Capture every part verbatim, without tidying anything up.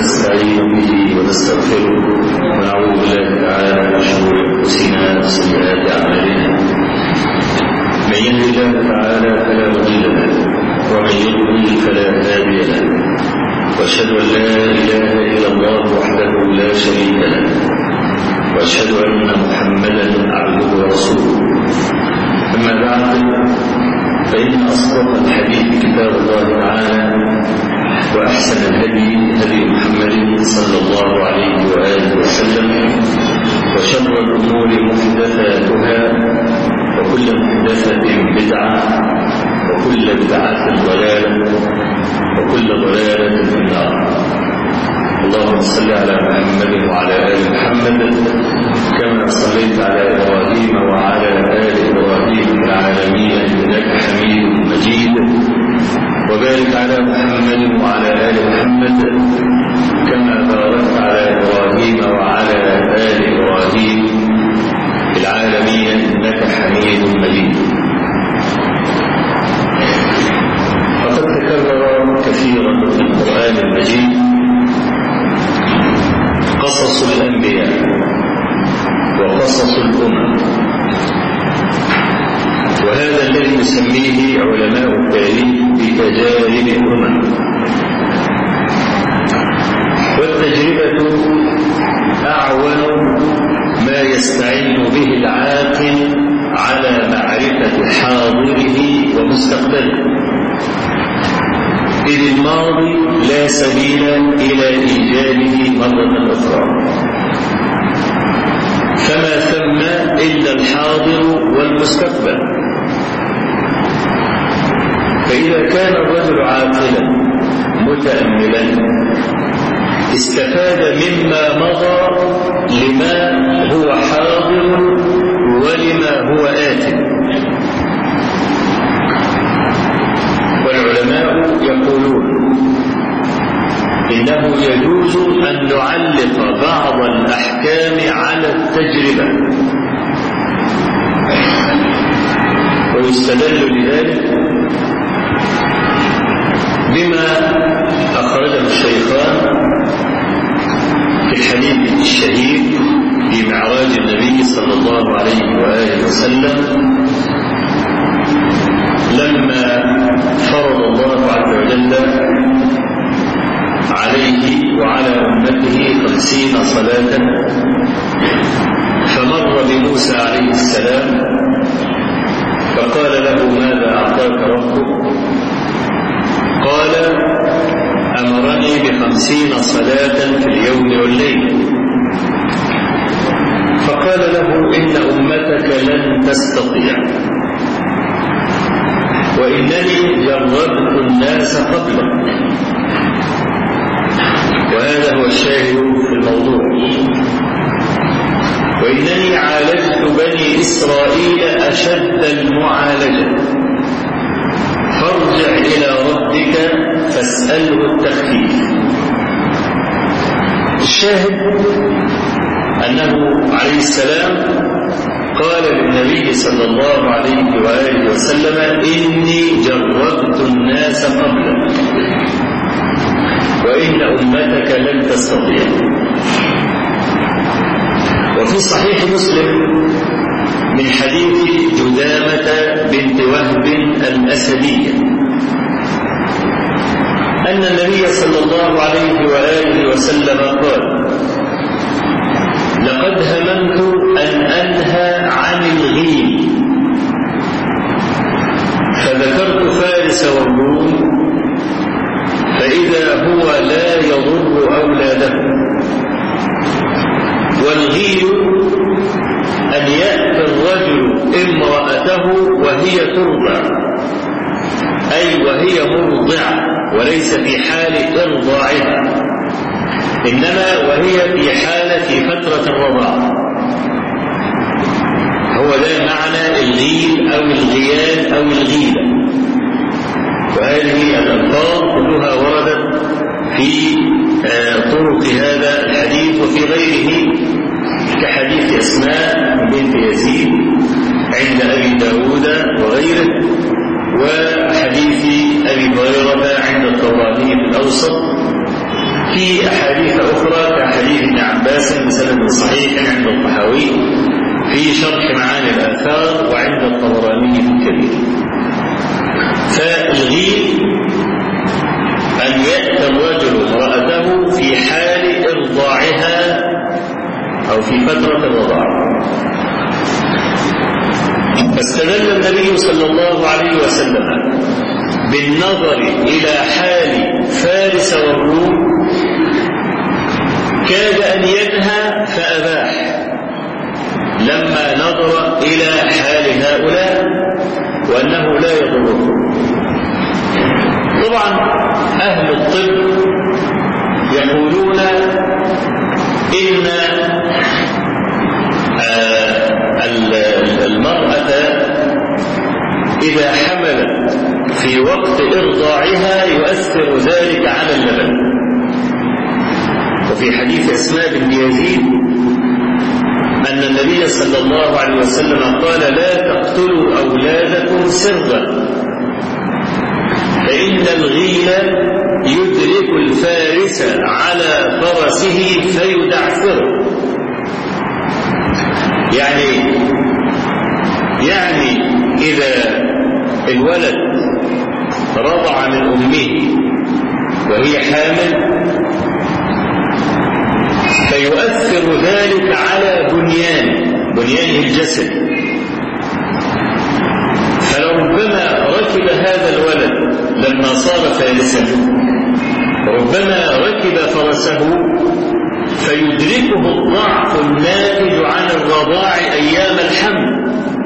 ونستعين به ونستغفره ونعوذ بالله تعالى من شرور انفسنا وسيئات اعمالنا. من يهد الله تعالى فلا مضل له ومن يضلل فلا هادي له، واشهد ان لا اله الا الله وحده لا شريك له، واشهد ان محمدا عبده ورسوله. اما بعد، فان اصدق الحديث كتاب الله تعالى، وأحسن الهدي هدي محمد صلى الله عليه وآله وسلم، وشر الأمور محدثاتها، وكل محدثة بدعة، وكل بدعة ضلالة، وكل ضلالة في النار. اللهم صل على محمد وعلى آل محمد كما صليت على إبراهيم وعلى آل إبراهيم في العالمين إنك حميد مجيد، وبارك على محمد وعلى آل محمد كما باركت على إبراهيم وعلى آل إبراهيم في العالمين إنك حميد مجيد. فقد تكرر كثيرا في القرآن المجيد قصص الأنبياء وقصص الأمم، وهذا الذي يسميه علماء التاريخ بتجارب الأمم. والتجربة أعون ما يستعين به العاقل على معرفة حاضره ومستقبله، إذ الماضي لا سبيل إلى إيجاده مرة أخرى، فما ثم إلا الحاضر والمستقبل. فإذا كان الرجل عاقلا متأملا استفاد مما مضى لما هو حاضر ولما هو آت. والعلماء يقولون إنه يجوز أن نعلق بعض الأحكام على التجربة، ويستدل لذلك بما أخرجه الشيخان في الحديث الشهير في معراج النبي صلى الله عليه وآله وسلم، لما فرض الله عز وجل عليه وعلى أمته خمسين صلاة، فمر بموسى عليه السلام فقال له: ماذا أعطاك ربك؟ قال: أمرني بخمسين صلاة في اليوم والليل. فقال له: إن أمتك لن تستطيع، وإنني جربت الناس قبلك. وهذا هو الشاهد في الموضوع. وإنني عالجت بني إسرائيل أشد المعالجة، فارجع إلى ربك فاسأله التخفيف. الشاهد أنه عليه السلام قال للنبي صلى الله عليه وآله وسلم: إني جربت الناس قبلك، وإن أمتك لن تستطيع. وفي صحيح مسلم من حديث جدامة بنت وهب الأسدية أن النبي صلى الله عليه وآله وسلم قال: لقد هممت أن أنهى عن الغيب، فذكرت فارس والروم، فإذا هو لا يضر أولاده. والغيب أن يأتي الرجل امرأته وهي ترضع، أي وهي مرضعة، وليس في حال إرضاعها، إنما وهي في حالة فترة الرضاعة. هو ده معنى الغيب أو الغيال أو الغيبة. وهذه الألفاظ كلها وردت في طرق هذا الحديث وفي غيره، كحديث أسماء بنت يزيد عند أبي داود وغيره، وحديث أبي هريرة عند الطبراني في الأوسط، في أحاديث عباس بسند صحيح عند الطحاوي في شرح معاني الآثار وعند الطبراني في الكبير. فالغيب أن يأتي الرجل امرأته في حال إرضاعها أو في فترة الرضاعة. فاستدل النبي صلى الله عليه وسلم بالنظر إلى حال فارس والروم، كاد أن ينهى فأباح لما نظر إلى حال هؤلاء وأنه لا يضرهم. طبعا أهل الطب يقولون إن المرأة إذا حملت في وقت إرضاعها يؤثر ذلك على اللبن. وفي حديث أسماء بنت يزيد أن النبي صلى الله عليه وسلم قال: لا تقتلوا أولادكم سرا فإن الغيل يدرك الفارس على فرسه فيدعثره. يعني يعني إذا الولد رضع من أمه وهي حامل فيؤثر ذلك على بنيان بنيانه الجسد، فلربما ركب هذا الولد لما صار فارسا ربما ركب فرسه فيدركه الضعف الناتج عن الرضاع أيام الحمل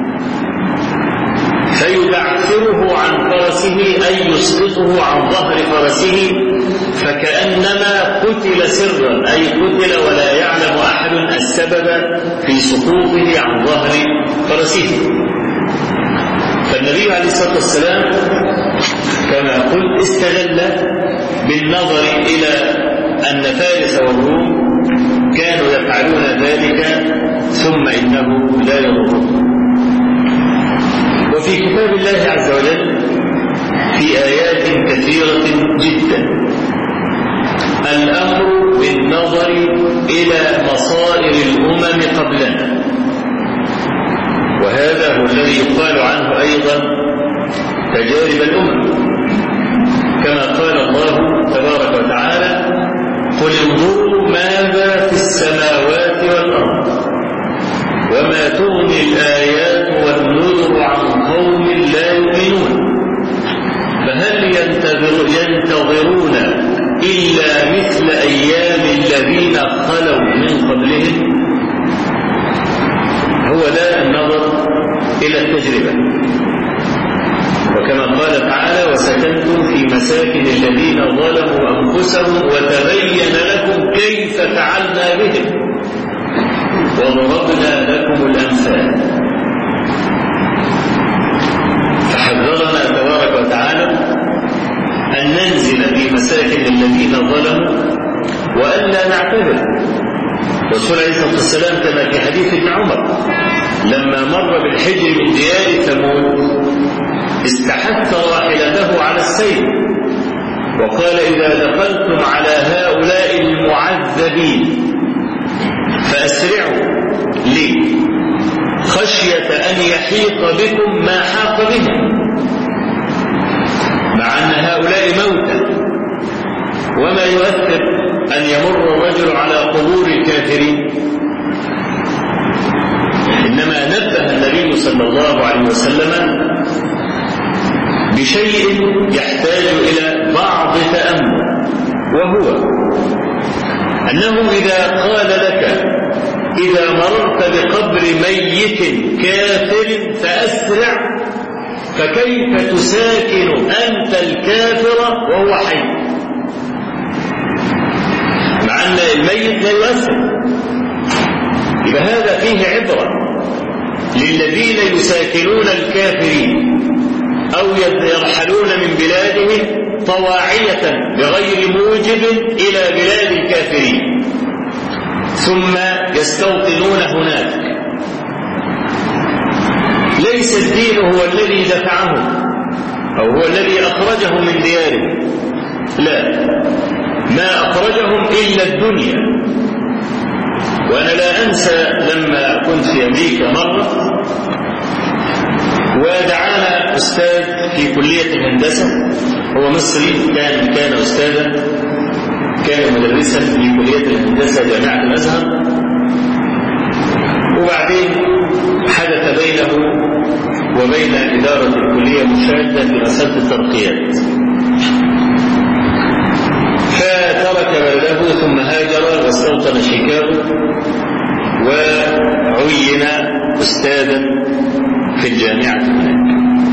فيدعثره عن فرسه أي يسقطه عن ظهر فرسه، فكأنما قتل سرا أي قتل ولا يعلم أحد السبب في سقوطه عن ظهر فرسه. فالنبي عليه الصلاة والسلام كما قلت استدل بالنظر إلى أن فارس والروم كانوا يفعلون ذلك ثم إنه لا يضرهم. وفي كتاب الله عز وجل في آيات كثيرة جدا الأمر بالنظر إلى مصائر الأمم قبلنا، وهذا هو الذي يقال عنه أيضا تجارب الأمم، كما قال الله تبارك وتعالى: قل انظروا ماذا في السماوات والأرض وما تغني الآيات والنذر عن قوم لا يؤمنون فهل ينتظر ينتظرون إلا مثل أيام الذين خلوا من قبلهم. هو ده النظر إلى التجربة. وكما قال تعالى: وسكنتم في مساكن الذين ظلموا أنفسهم وتبين لكم كيف فعلنا بهم وضربنا لكم الأمثال. فحذرنا تبارك وتعالى أن ننزل في مساكن الذين ظلموا وأن لا نعتذر. الرسول عليه الصلاة والسلام كما في حديث ابن عمر لما مر بالحجر من ديار ثمود استحث راحلته على السير وقال: إذا دخلتم على هؤلاء المعذبين فأسرعوا لي خشية أن يحيق بكم ما حاق بهم، مع أن هؤلاء موتى. وما يؤثر أن يمر الرجل على قبور الكافرين، إنما نبه النبي صلى الله عليه وسلم بشيء يحتاج إلى بعض تأمل، وهو أنه إذا قال لك: إذا مررت بقبر ميت كافر فأسرع، فكيف تساكن أنت الكافر وهو حي؟ مع أن الميت لا يؤثر. يبقى هذا فيه عبرة للذين يساكنون الكافرين أو يرحلون من بلادهم طواعية بغير موجب إلى بلاد الكافرين ثم يستوطنون هناك. ليس الدين هو الذي دفعهم أو هو الذي أخرجهم من ديارهم، لا، ما أخرجهم إلا الدنيا. وأنا لا أنسى لما كنت في أمريكا مرة ودعانا أستاذ في كلية الهندسة، هو مصري، كان كان أستاذا، كان مدرسا في كلية الهندسة جامعة الأزهر، وبعدين حدث بينه وبين إدارة الكلية مشادة في مسألة الترقيات، فترك بلده ثم هاجر واستوطن شيكاغو وعين أستاذا في الجامعة هناك.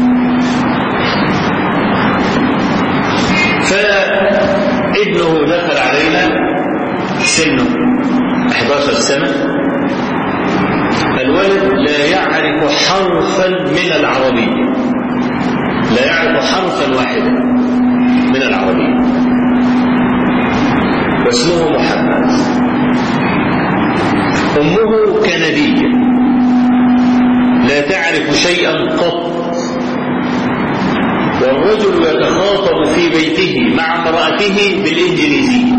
فابنه دخل علينا سنه إحدى عشرة سنة، الولد لا يعرف حرفا من العربية، لا يعرف حرفا واحدا من العربية، واسمه محمد. أمه كندية لا تعرف شيئا قط، والرجل يتخاطب في بيته مع امرأته بالإنجليزية.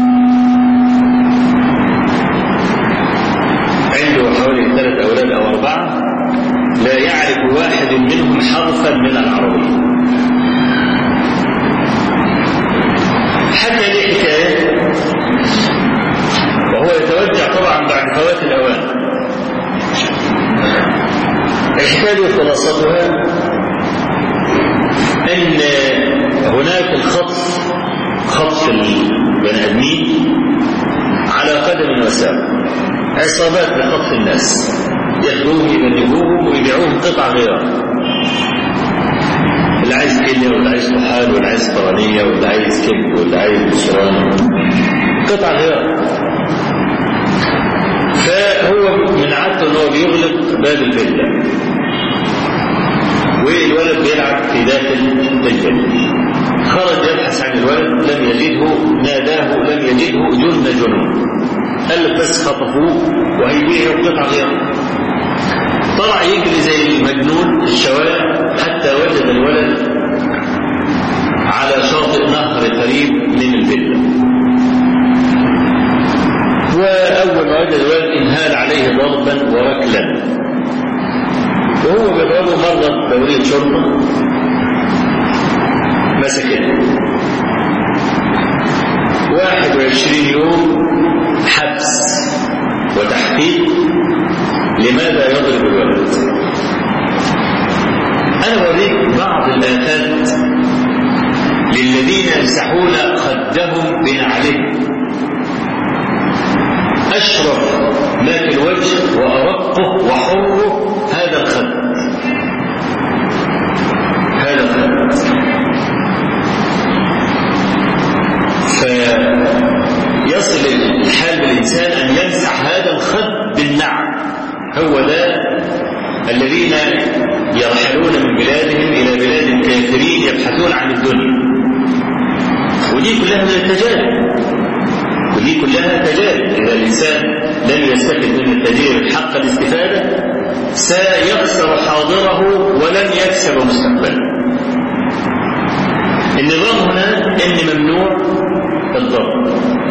عنده حوالي ثلاث أولاد أو أربعة، لا يعرف واحد منهم حرفا من العربية. حتى لي حكاية وهو يتوجع طبعا بعد فوات الأوان. الحكاية خلاصتها أن هناك الخطف، خطف البني آدمين على قدم وساق، عصابات لخطف الناس، ياخذوهم يبلغوهم ويبيعوهم قطع غيار، اللي عايز كلية واللي عايز طحال واللي عايز قرنية واللي عايز كبد واللي عايز بشران، قطع غيار. فهو من عادته ان هو بيغلق باب الفيلا والولد بيلعب في داخل الفيلا. خرج يبحث عن الولد لم يجده، ناداه لم يجده، جن جنون، قال لك بس خطفوه وهيبيعوا قطع غيار. طلع يجري زي المجنون في الشوارع حتى وجد الولد على شاطئ نهر قريب من الفيلا، وأول ما وجد الولد انهال عليه ضربا وركلا، وهو بيضربه مرة دورية شرطة مسكته واحد وعشرين يوم حبس وتحقيق. لماذا يضرب الولد؟ أنا أوريك بعض الآفات للذين يمسحون خدهم بنعلهم. أشرف ما في الوجه وأرقه وحره هذا الخد، هذا الخد. فيصل الحال بالإنسان أن يمسح هذا الخد بالنعل. هو ده الذين يرحلون من بلادهم إلى بلاد الكافرين يبحثون عن الدنيا، ودي كلها من التجارب، ودي كلها تجارب. إذا الإنسان لم يستفد من التجارب حق الاستفادة سيخسر حاضره ولن يكسب مستقبله. النظام هنا إن ممنوع الضرب،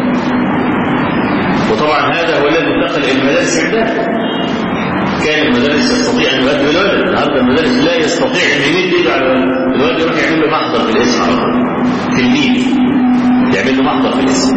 وطبعا هذا هو الذي انتقل إلى المدارس عندنا. كان المدرس يستطيع أن يؤدي الولد، النهارده المدرس لا يستطيع أن يمد يده على الولد، الولد يروح يعمل له محضر في الاسم على طول، تلميذ يعمل له محضر في الاسم،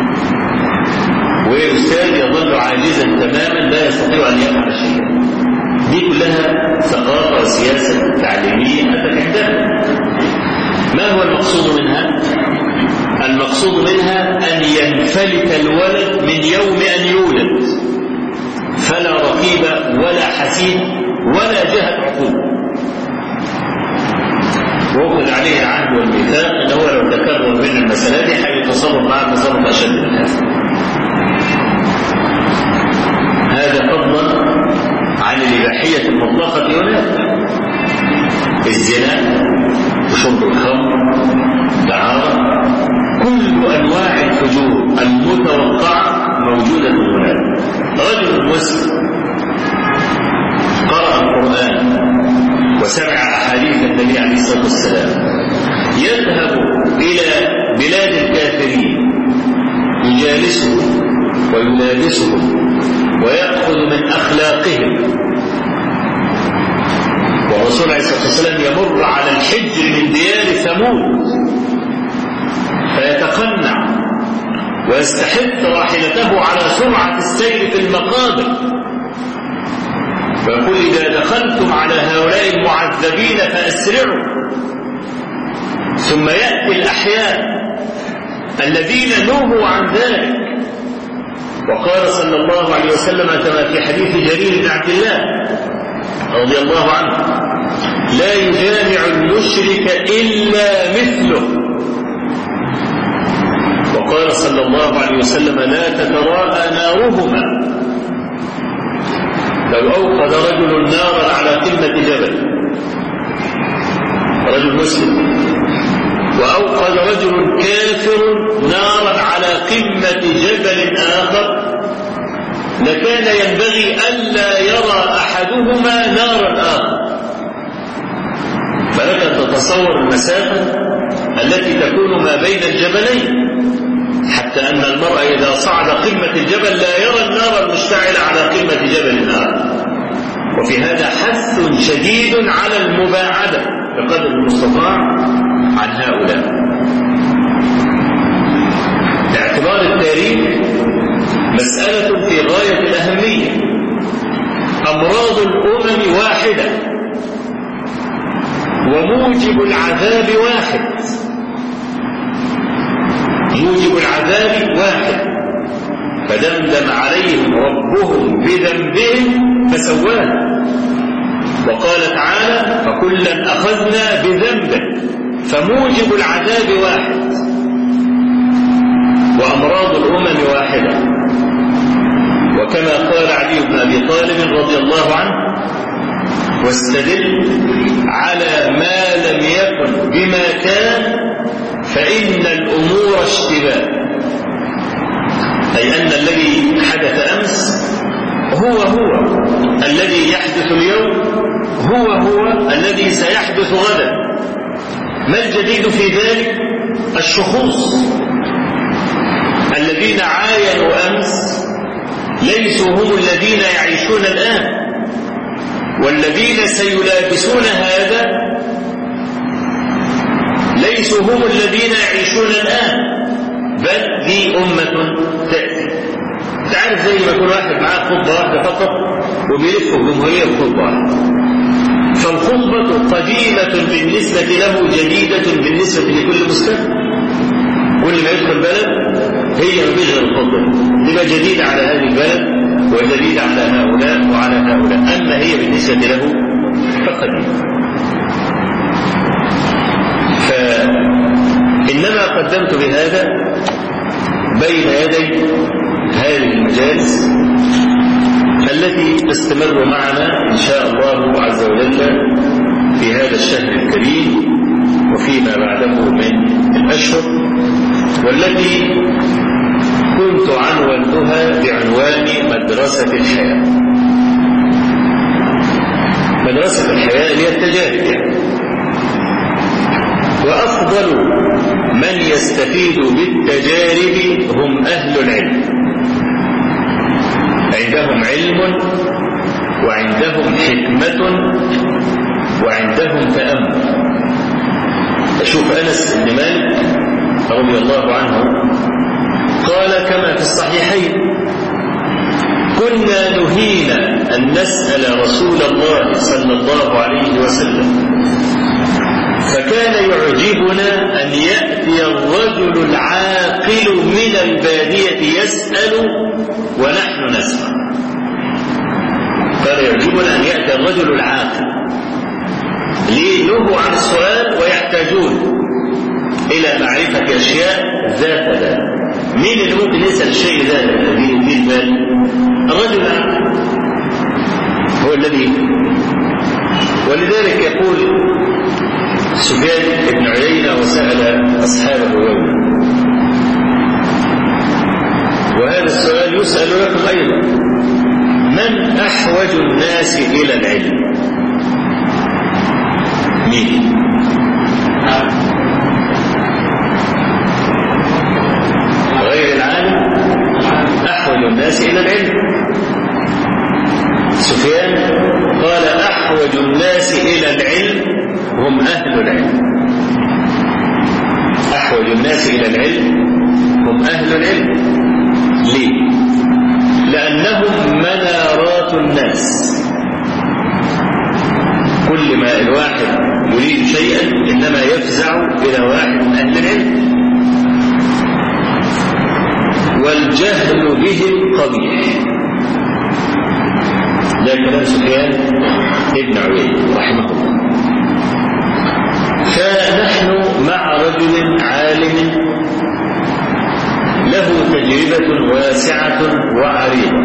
وأستاذ يظل عاجزا تماما لا يستطيع أن يفعل شيئا. دي كلها ثقافة وسياسة تعليمية أتت عندنا. ما هو المقصود منها؟ المقصود منها أن ينفلت الولد من يوم أن يولد، فلا رقيب ولا حسيب ولا جهة عقوبة، وأخذ عليه العهد والميثاق أنه لو تكرر من المسألة دي حيتصرف معه تصرف أشد من هذا. هذا فضلا عن الإباحية المطلقة هناك، الزنا وشرب الخمر، الدعارة، كل أنواع الفجور المتوقعة موجودة هناك. رجل مسلم قرأ القرآن وسمع أحاديث النبي عليه الصلاة والسلام يذهب إلى بلاد الكافرين يجالسهم ويلابسهم ويأخذ من أخلاقهم. والرسول عليه الصلاة والسلام يمر على الحجر من ديار ثمود فيتقنع ويستحث راحلته على سرعة السير في المقابر، فيقول إذا دخلتم على هؤلاء المعذبين فأسرعوا. ثم يأتي الأحياء الذين نهوا عن ذلك، وقال صلى الله عليه وسلم كما في حديث جرير بن عبد الله رضي الله عنه: لا يجامع المشرك إلا مثله. وقال صلى الله عليه وسلم: لا تتراءى نارهما. لو أوقد رجل نارا على قمة جبل، رجل مسلم، وأوقد رجل كافر نارا على قمة جبل آخر، لكان ينبغي ألا يرى أحدهما نار الآخر. فلك أن تتصور المسافة التي تكون ما بين الجبلين، حتى أن المرء إذا صعد قمة الجبل لا يرى النار المشتعلة على قمة جبل آخر. وفي هذا حث شديد على المباعدة بقدر المستطاع عن هؤلاء. باعتبار التاريخ مسألة في غاية الأهمية. أمراض الأمم واحدة وموجب العذاب واحد، موجب العذاب واحد، فدمدم عليهم ربهم بذنبهم فسواها. وقال تعالى: فكلا أخذنا بذنبه، فموجب العذاب واحد وأمراض الأمم واحدة. وكما قال علي بن أبي طالب رضي الله عنه: واستدل على ما لم يكن بما كان فإن الأمور اشتباه. أي أن الذي حدث أمس هو هو الذي يحدث اليوم، هو هو الذي سيحدث غدا. ما الجديد في ذلك؟ الشخوص الذين عاينوا أمس ليسوا هم الذين يعيشون الآن، والذين سيلابسون هذا ليسوا هم الذين يعيشون الآن، بل دي أمة تأتي. تعرف زي ما كل واحد معاه خطبة واحدة فقط وبيلف الجمهورية بخطبة واحدة، فالخطبة قديمة بالنسبة له، جديدة بالنسبة لكل مسلم. كل ما يدخل بلد هي بغير الخطبة تبقى جديدة على هذه البلد وجديدة على هؤلاء وعلى هؤلاء، أما هي بالنسبة له فقديمة. فإنما قدمت بهذا بين يدي هذه المجالس التي تستمر معنا إن شاء الله عز وجل في هذا الشهر الكريم وفيما بعده من الأشهر، والتي كنت عنوانتها بعنوان مدرسة الحياة. مدرسة الحياة هي التجارب يعني. وأفضل من يستفيد بالتجارب هم أهل العلم، عندهم علم وعندهم حكمة وعندهم تأمل. أشوف أنس بن مالك رضي الله عنه قال كما في الصحيحين: كنا نهينا أن نسأل رسول الله صلى الله عليه وسلم، فكان يعجبنا أن يأتي الرجل العاقل من البادية يسأل ونحن نسمع. قال يعجبنا أن يأتي الرجل العاقل، ليه؟ نهوا عن السؤال ويحتاجون إلى معرفة أشياء ذات ذات. مين اللي ممكن يسأل الشيء ذات الذي في البال؟ الرجل العاقل هو الذي. ولذلك يقول سفيان بن عيينة وسأل أصحابه يوما، وهذا السؤال يسأل لكم أيضا: من أحوج الناس إلى العلم؟ مين؟ غير العالم أحوج الناس إلى العلم هم أهل العلم. ليه؟ لأنهم منارات الناس. كل ما الواحد يريد شيئا إنما يفزع إلى واحد من أهل العلم. والجهل بهم قبيح. ده كلام سفيان ابن عيينة رحمه الله. فنحن مع رجل عالم له تجربة واسعة وعريضة،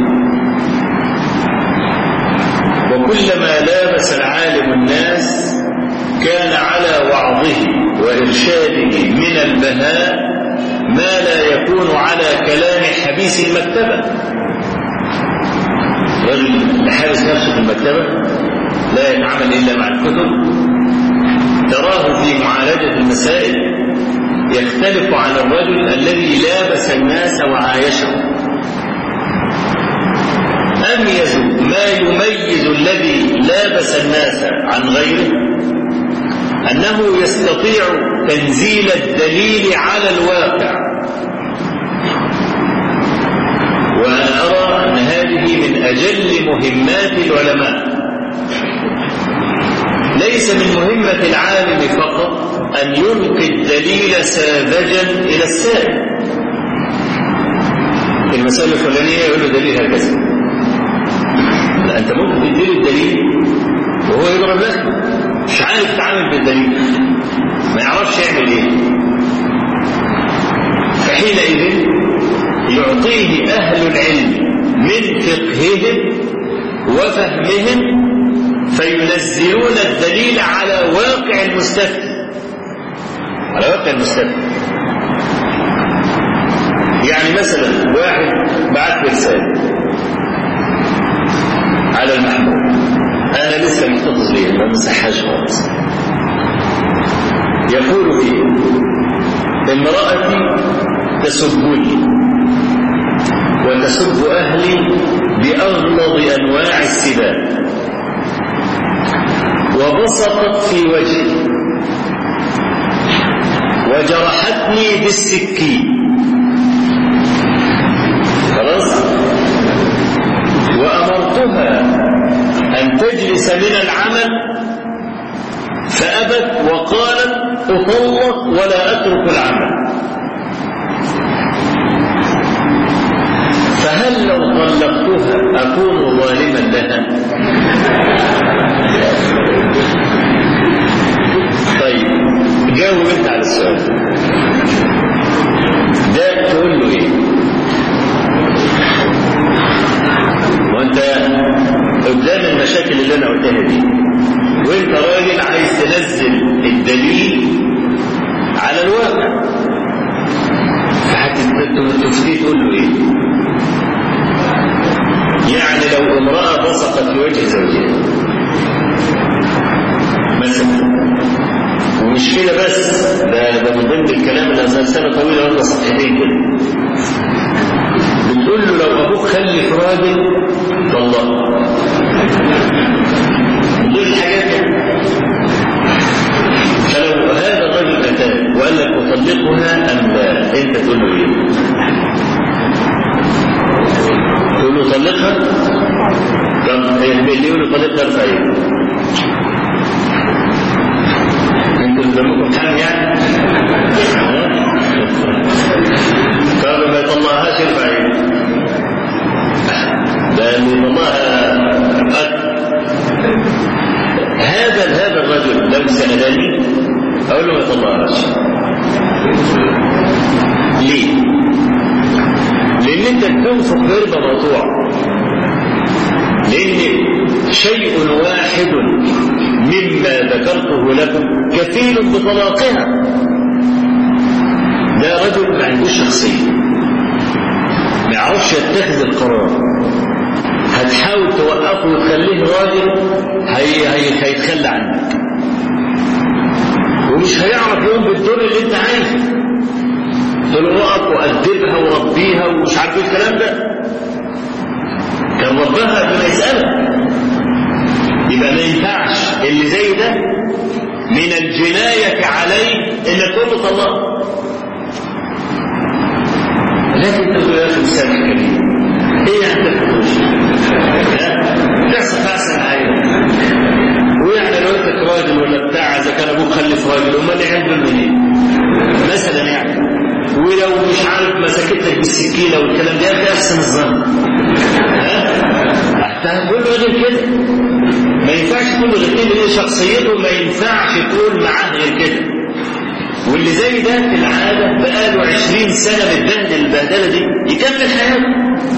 وكلما لامس العالم الناس كان على وعظه وإرشاده من البهاء ما لا يكون على كلام حبيس المكتبة. رجل حابس نفسه في المكتبة لا يتعامل إلا مع الكتب، تراه في معالجة المسائل يختلف عن الرجل الذي لابس الناس وعايشهم. أميز ما يميز الذي لابس الناس عن غيره أنه يستطيع تنزيل الدليل على الواقع. وأنا أرى أن هذه من أجل مهمات العلماء. ليس من مهمة العالم فقط أن يلقي الدليل ساذجا إلى السائل. المسألة الفلانية يقول له دليل هكذا، لا، أنت ممكن تديله الدليل وهو يضرب لك، مش عارف يتعامل بالدليل، ما يعرفش يعمل إيه. فحينئذ يعطيه أهل العلم من فقههم وفهمهم فينزلون الدليل على واقع المستفتي، على واقع المستفتي. يعني مثلا واحد بعت رسالة على المحمول، أنا لسه محتفظ بيها ما مسحهاش خالص. يقول فيه: امرأتي تسبني وتسب أهلي بأغلظ أنواع السباب، وبصقت في وجهي وجرحتني بالسكين. خلاص؟ وأمرتها أن تجلس من العمل فأبت وقالت أطلق ولا أترك العمل. فهل لو طلقتها أكون ظالما لها؟ طيب جاوب انت على السؤال ده، تقول له ايه؟ وانت قدام المشاكل اللي انا قلتها دي، وانت راجل عايز تنزل الدليل على الواقع، فهتفتيه تقول له ايه؟ يعني لو امرأة بصقت في وجه زوجها مثلا، ومش كده بس، ده ده من ضمن الكلام اللي سلسله طويله ولا صفحتين كده، بتقول له لو ابوك خلف راجل طلقه، من ضمن الحاجات دي. فلو هذا الرجل اتاك وقال لك اطلقها ام لا، انت تقول له ايه؟ تقول له طلقها؟ طب اللي يقول له طلقها ارفعيه. انتوا قدامكم حال يعني؟ طب ما يطلعهاش ارفع ايده، ده اللي يطلعها أكثر. هذا هذا الرجل لو سألني اقول له ما يطلعهاش. ليه؟ لان انت بتنفق بربا مقطوع. لان شيء واحد مما ذكرته لكم كفيل بطلاقها. ده رجل ما عندوش شخصية، ما يعرفش يتخذ القرار. هتحاول توقفه وتخليه راجل هي هي هيتخلى عنك، ومش هيعرف يقوم بالدور اللي انت عايزه. تقول له وقف وأدبها وربيها ومش عارف ايه الكلام ده. كان ربها قبل ما يسألها. يبقى ما ينفعش اللي زي ده من الجناية عليه انك تقول له طلاق. لك بالسكينه والكلام ده، يا اخي احسن الظن. ها كل راجل كده ما ينفعش تقول له غير كده، شخصيته ما ينفعش تقول معاه غير كده. واللي زي ده في العاده بقاله عشرين سنه متبهدل البهدله دي يكمل حياته.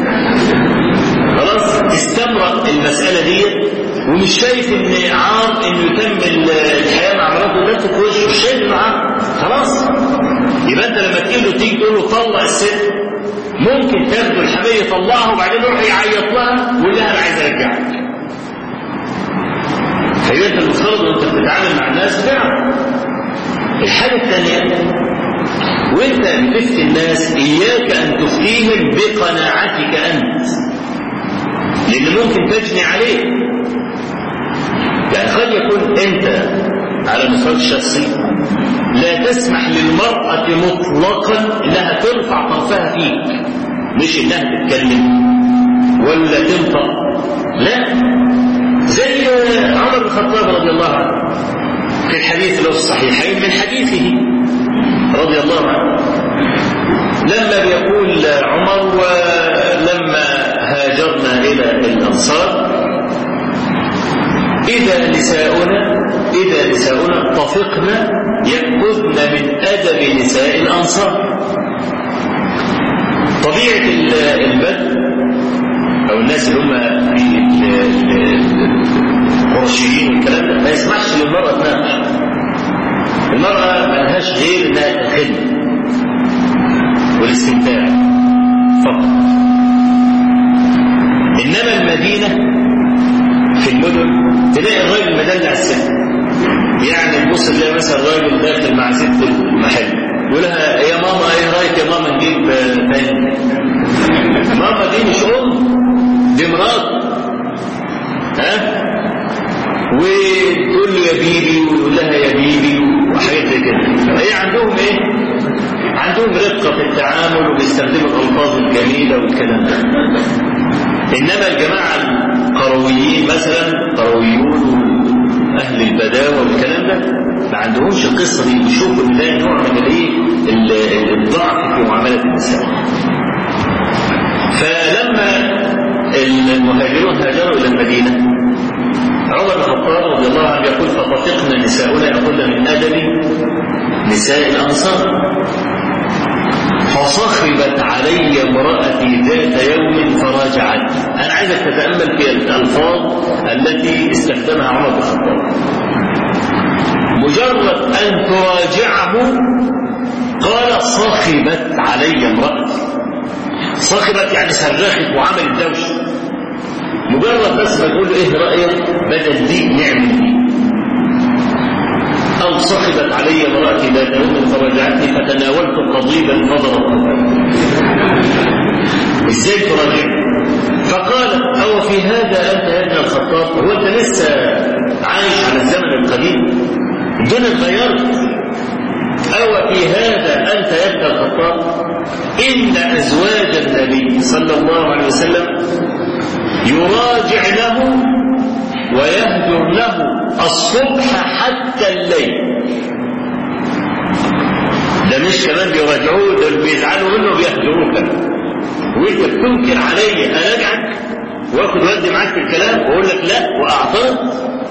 خلاص استمرأ المساله دي ومش شايف ان عار انه يكمل الحياه مع مراته، ده في وشه مش شايف انه عار. خلاص يبقى انت لما تجيب له تيجي تقول له طلق الست، ممكن تاخده الحميه يطلعها وبعدين يروح يعيط لها ويقول لها انا عايز ارجعك. فيبقى انت المفترض وانت بتتعامل مع الناس فعلا. الحاجه الثانيه، وانت بتفتي الناس اياك ان تفتيهم بقناعتك انت، لان ممكن تجني عليه. يعني قد يكون انت على المستوى الشخصي لا تسمح للمرأة مطلقا انها ترفع طرفها فيك، مش انها تتكلم ولا تنطق، لا. زي عمر بن الخطاب رضي الله عنه في الحديث له الصحيحين من حديثه رضي الله عنه، لما بيقول عمر ولما هاجرنا الى الانصار إذا نساؤنا إذا نساؤنا طفقنا يأخذن من أدب نساء الأنصار. طبيعة البدو أو الناس اللي هم القرشيين والكلام ده ما يسمحش للمرأة تناقش. المرأة ما لهاش غير إنها الخدمة والاستمتاع فقط. إنما المدينة في المدن تلاقي الراجل مدلع الست، يعني تبص تلاقي مثلا الراجل داخل مع ست المحل يقول لها يا ماما ايه رايك يا ماما نجيب تاني؟ ماما دي مش ام، دي مرات. ها وتقول له يا بيبي ويقول لها يا بيبي وحاجات زي كده. هي عندهم ايه؟ عندهم رقه في التعامل وبيستخدموا الالفاظ الجميله والكلام ده. انما الجماعه قرويين مثلا، قرويون اهل البداوه والكلام ده ما عندهمش القصه دي، بيشوفوا ان ده نوع من الايه الضعف في معامله النساء. فلما المهاجرون هاجروا الى المدينه، عمر بن الخطاب رضي الله عنه يقول فطفقنا نساؤنا يأخذن من ادب نساء الانصار. فصخبت علي امرأتي ذات يوم فراجعت. أنا عايزك تتأمل في الألفاظ التي استخدمها عمر بن الخطاب. مجرد أن تراجعه قال صخبت علي امرأتي. صخبت يعني صرخت وعملت دوشة. مجرد بس ما تقول له إيه رأيك بدل دي نعمل دي. أو صخبت علي امرأتي ذات يوم فرجعتني فتناولت قضيبا فضربته. ازاي تراجع؟ فقال أو في هذا أنت يا ابن الخطاب؟ هو أنت لسه عايش على الزمن القديم؟ الدنيا اتغيرت. أو في هذا أنت يا ابن الخطاب؟ إن أزواج النبي صلى الله عليه وسلم يراجع له ويهجر له الصبح حتى الليل. ده مش كمان بيراجعوه، ده بيزعلوا منه وبيهجروه كمان. وانت بتنكر علي انا ارجعك واخد ودي معاك في الكلام واقول لك لا واعترض.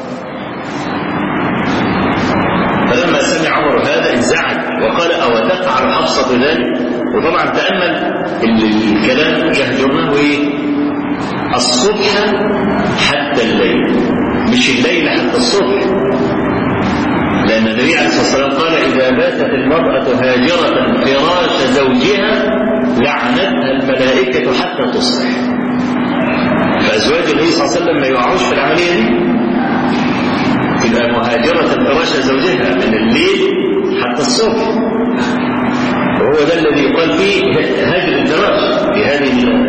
فلما سمع عمر هذا انزعج وقال او تفعل حفصه ذلك؟ وطبعا تامل الكلام يهجرناه ايه؟ الصبح حتى الليل، مش الليل حتى الصبح. لأن النبي عليه الصلاة والسلام قال إذا باتت المرأة هاجرة فراش زوجها لعنتها الملائكة حتى تصبح. فأزواج النبي صلى الله عليه وسلم ما يقعوش في العملية دي، تبقى مهاجرة فراش زوجها من الليل حتى الصبح. وهو ده الذي يقال فيه هاجر الفراش في هذه.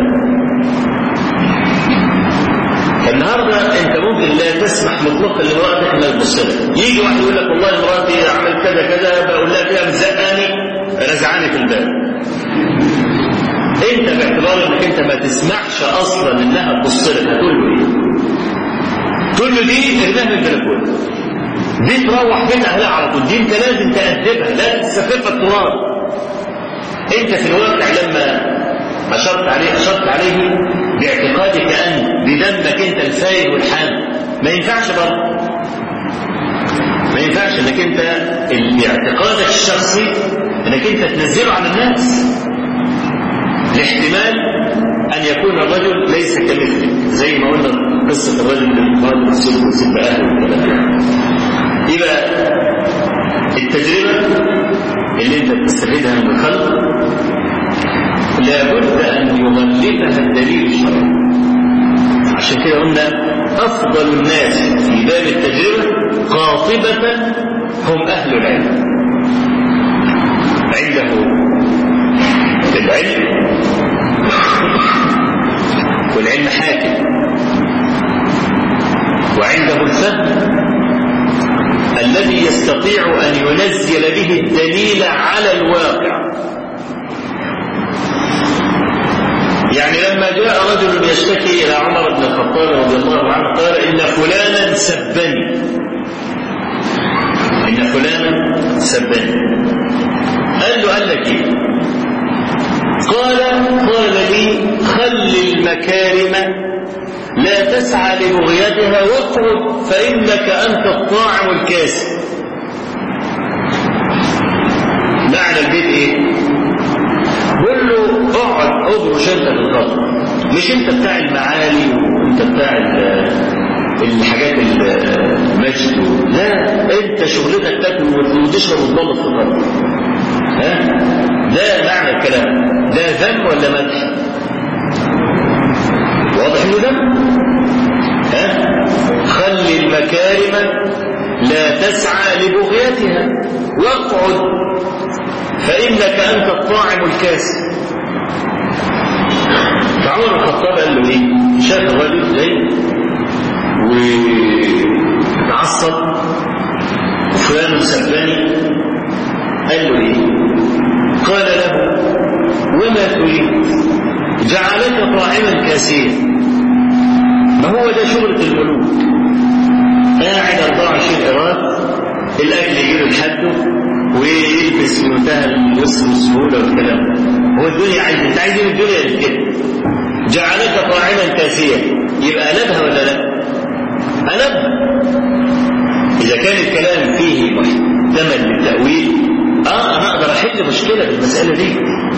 النهارده انت ممكن لا تسمح مطلقا لمرأتك انها تبص لك. يجي واحد يقول لك والله مراتي عملت كذا كذا، بقول لها كده مزقاني رزعاني في الباب. انت باعتبار انك انت ما تسمحش اصلا انها تبص لك، هتقول له ايه؟ تقول له دي ارميها من البلكونه، دي تروح بين اهلها على طول، دي انت لازم تأدبها، لا تستخفها التراب. انت في الواقع لما أشرت عليه أشرت عليه باعتقادك أن بدمك أنت الفايد والحامل. ما ينفعش برضه، ما ينفعش انك انت باعتقادك الشخصي انك انت تنزله على الناس، لاحتمال ان يكون الرجل ليس كمثلك، زي ما قلنا قصه الرجل اللي قال سب سب اهله والكلام. يبقى التجربه اللي انت بتستفيدها من الخلق لابد ان يغلبها الدليل الشرعي. عشان كده قلنا افضل الناس في باب التجربه قاطبه هم اهل العلم، عنده العلم والعلم حاكم، وعنده الفهم الذي يستطيع ان ينزل به الدليل على الواقع. يعني لما جاء رجل يشتكي إلى عمر بن الخطاب رضي الله عنه قال إن فلانا سبني، إن فلانا سبني. قال له قال لك إيه؟ قال قال لي خل المكارم لا تسعى لبغيتها واقعد فإنك أنت الطاعم الكاسب. معنى البيت إيه؟ قل له اقعد ابرش انت في الخط، مش انت بتاع المعالي وانت بتاع الحاجات المجد، لا انت شغلتك تاكل وتشرب وتضبط في الخط. ها ده معنى الكلام، ده ذم ولا مدح؟ واضح انه ذم. ها خلي المكارم لا تسعى لبغيتها واقعد فإنك أنت الطاعم الكاسب. فعمر الخطاب قال له إيه؟ شاف الرجل جاي وتعصب وفلان سباني، قال له إيه؟ قال له وما تريد؟ جعلك طاعما كاسيا. ما هو ده شغلة الملوك، قاعد أربعة وعشرين قيراط الأكل يجيله لحده ويلبس بمنتهى اليسر والسهوله والكلام. هو الدنيا عايز انت عايز ايه الدنيا كده؟ جعلك طاعما كاسيا، يبقى قلبها ولا لا؟ قلبها. اذا كان الكلام فيه محتمل للتاويل اه انا اقدر احل مشكله بالمساله دي،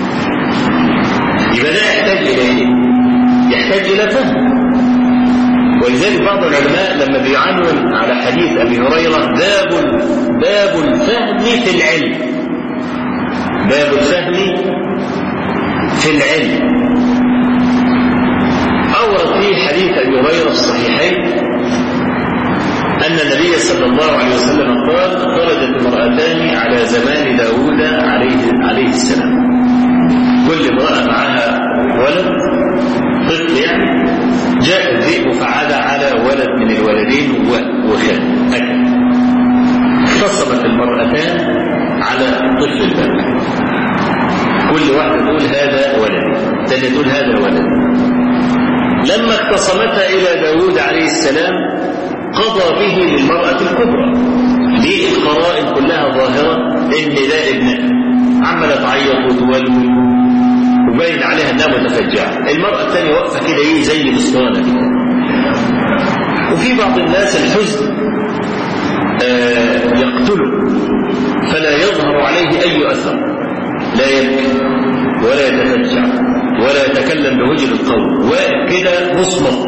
يبقى ده يحتاج الى ايه؟ يحتاج الى فهم. ولذلك بعض العلماء لما بيعنون على حديث ابي هريره باب باب الفهم في العلم، باب الفهم في العلم، اورد فيه حديث ابي هريره الصحيحين ان النبي صلى الله عليه وسلم قال خرجت امرأتان على زمان داود عليه عليه السلام، كل امرأة معها ولد طفل يعني، جاء الذئب فعاد على ولد من الولدين وخان أكل، اختصمت المرأتان على طفل الباب، كل واحدة تقول هذا ولد، الثانية تقول هذا ولد. لما اختصمتها إلى داود عليه السلام قضى به للمرأة الكبرى، ليه القرائن كلها ظاهرة إن ده ابنها، عمالة تعيط وتولول وباين عليها انها متفجعه. المراه الثانيه واقفه كده ايه زي الاسطوانه كده. وفي بعض الناس الحزن آه يقتله فلا يظهر عليه اي اثر، لا يبكي ولا يتفجع ولا يتكلم بوجه القول، وكده مصمت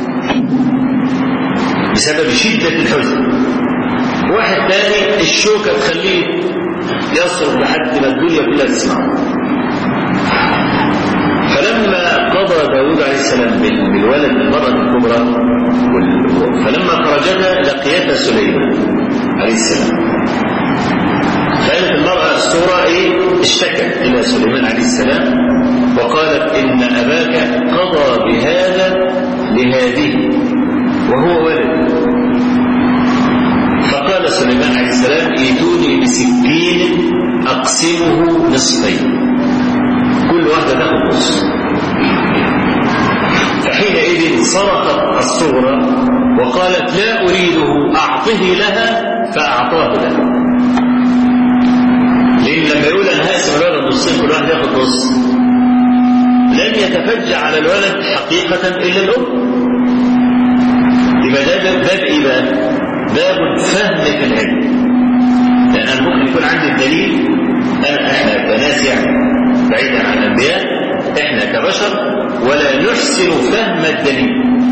بسبب شده الحزن. واحد ثاني الشوكه تخليه يصرخ لحد ما الدنيا كلها تسمعه. فلما قضى داود عليه السلام بالولد المرأة الكبرى، فلما خرجتها لقيتها سليمان عليه السلام، فقالت المرأة الصغرى ايه اشتكت الى سليمان عليه السلام وقالت ان اباك قضى بهذا لهذه وهو ولد. فقال سليمان عليه السلام ائتوني بسكين اقسمه نصفين، كل واحدة تاخد نص. فحينئذ صرخت الصغرى وقالت لا أريده أعطه لها، فأعطاه لها. لأن لما يقول أنا هقسم الولد نصين كل واحد ياخد نص، لن يتفجع على الولد حقيقة إلا الأم. يبقى ده باب إيه بقى؟ باب فهم في العلم. لأن أنا ممكن يكون عندي الدليل، أنا إحنا كناس يعني بعيدا عن الأنبياء، إحنا كبشر ولا نحسن فهم الدليل.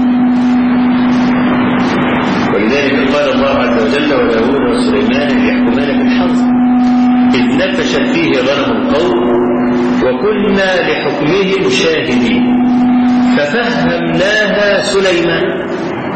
ولذلك قال الله عز وجل: وداود وسليمان يحكمان بالحق إذ نفشت فيه غنم القوم وكنا لحكمهم شاهدين ففهمناها سليمان.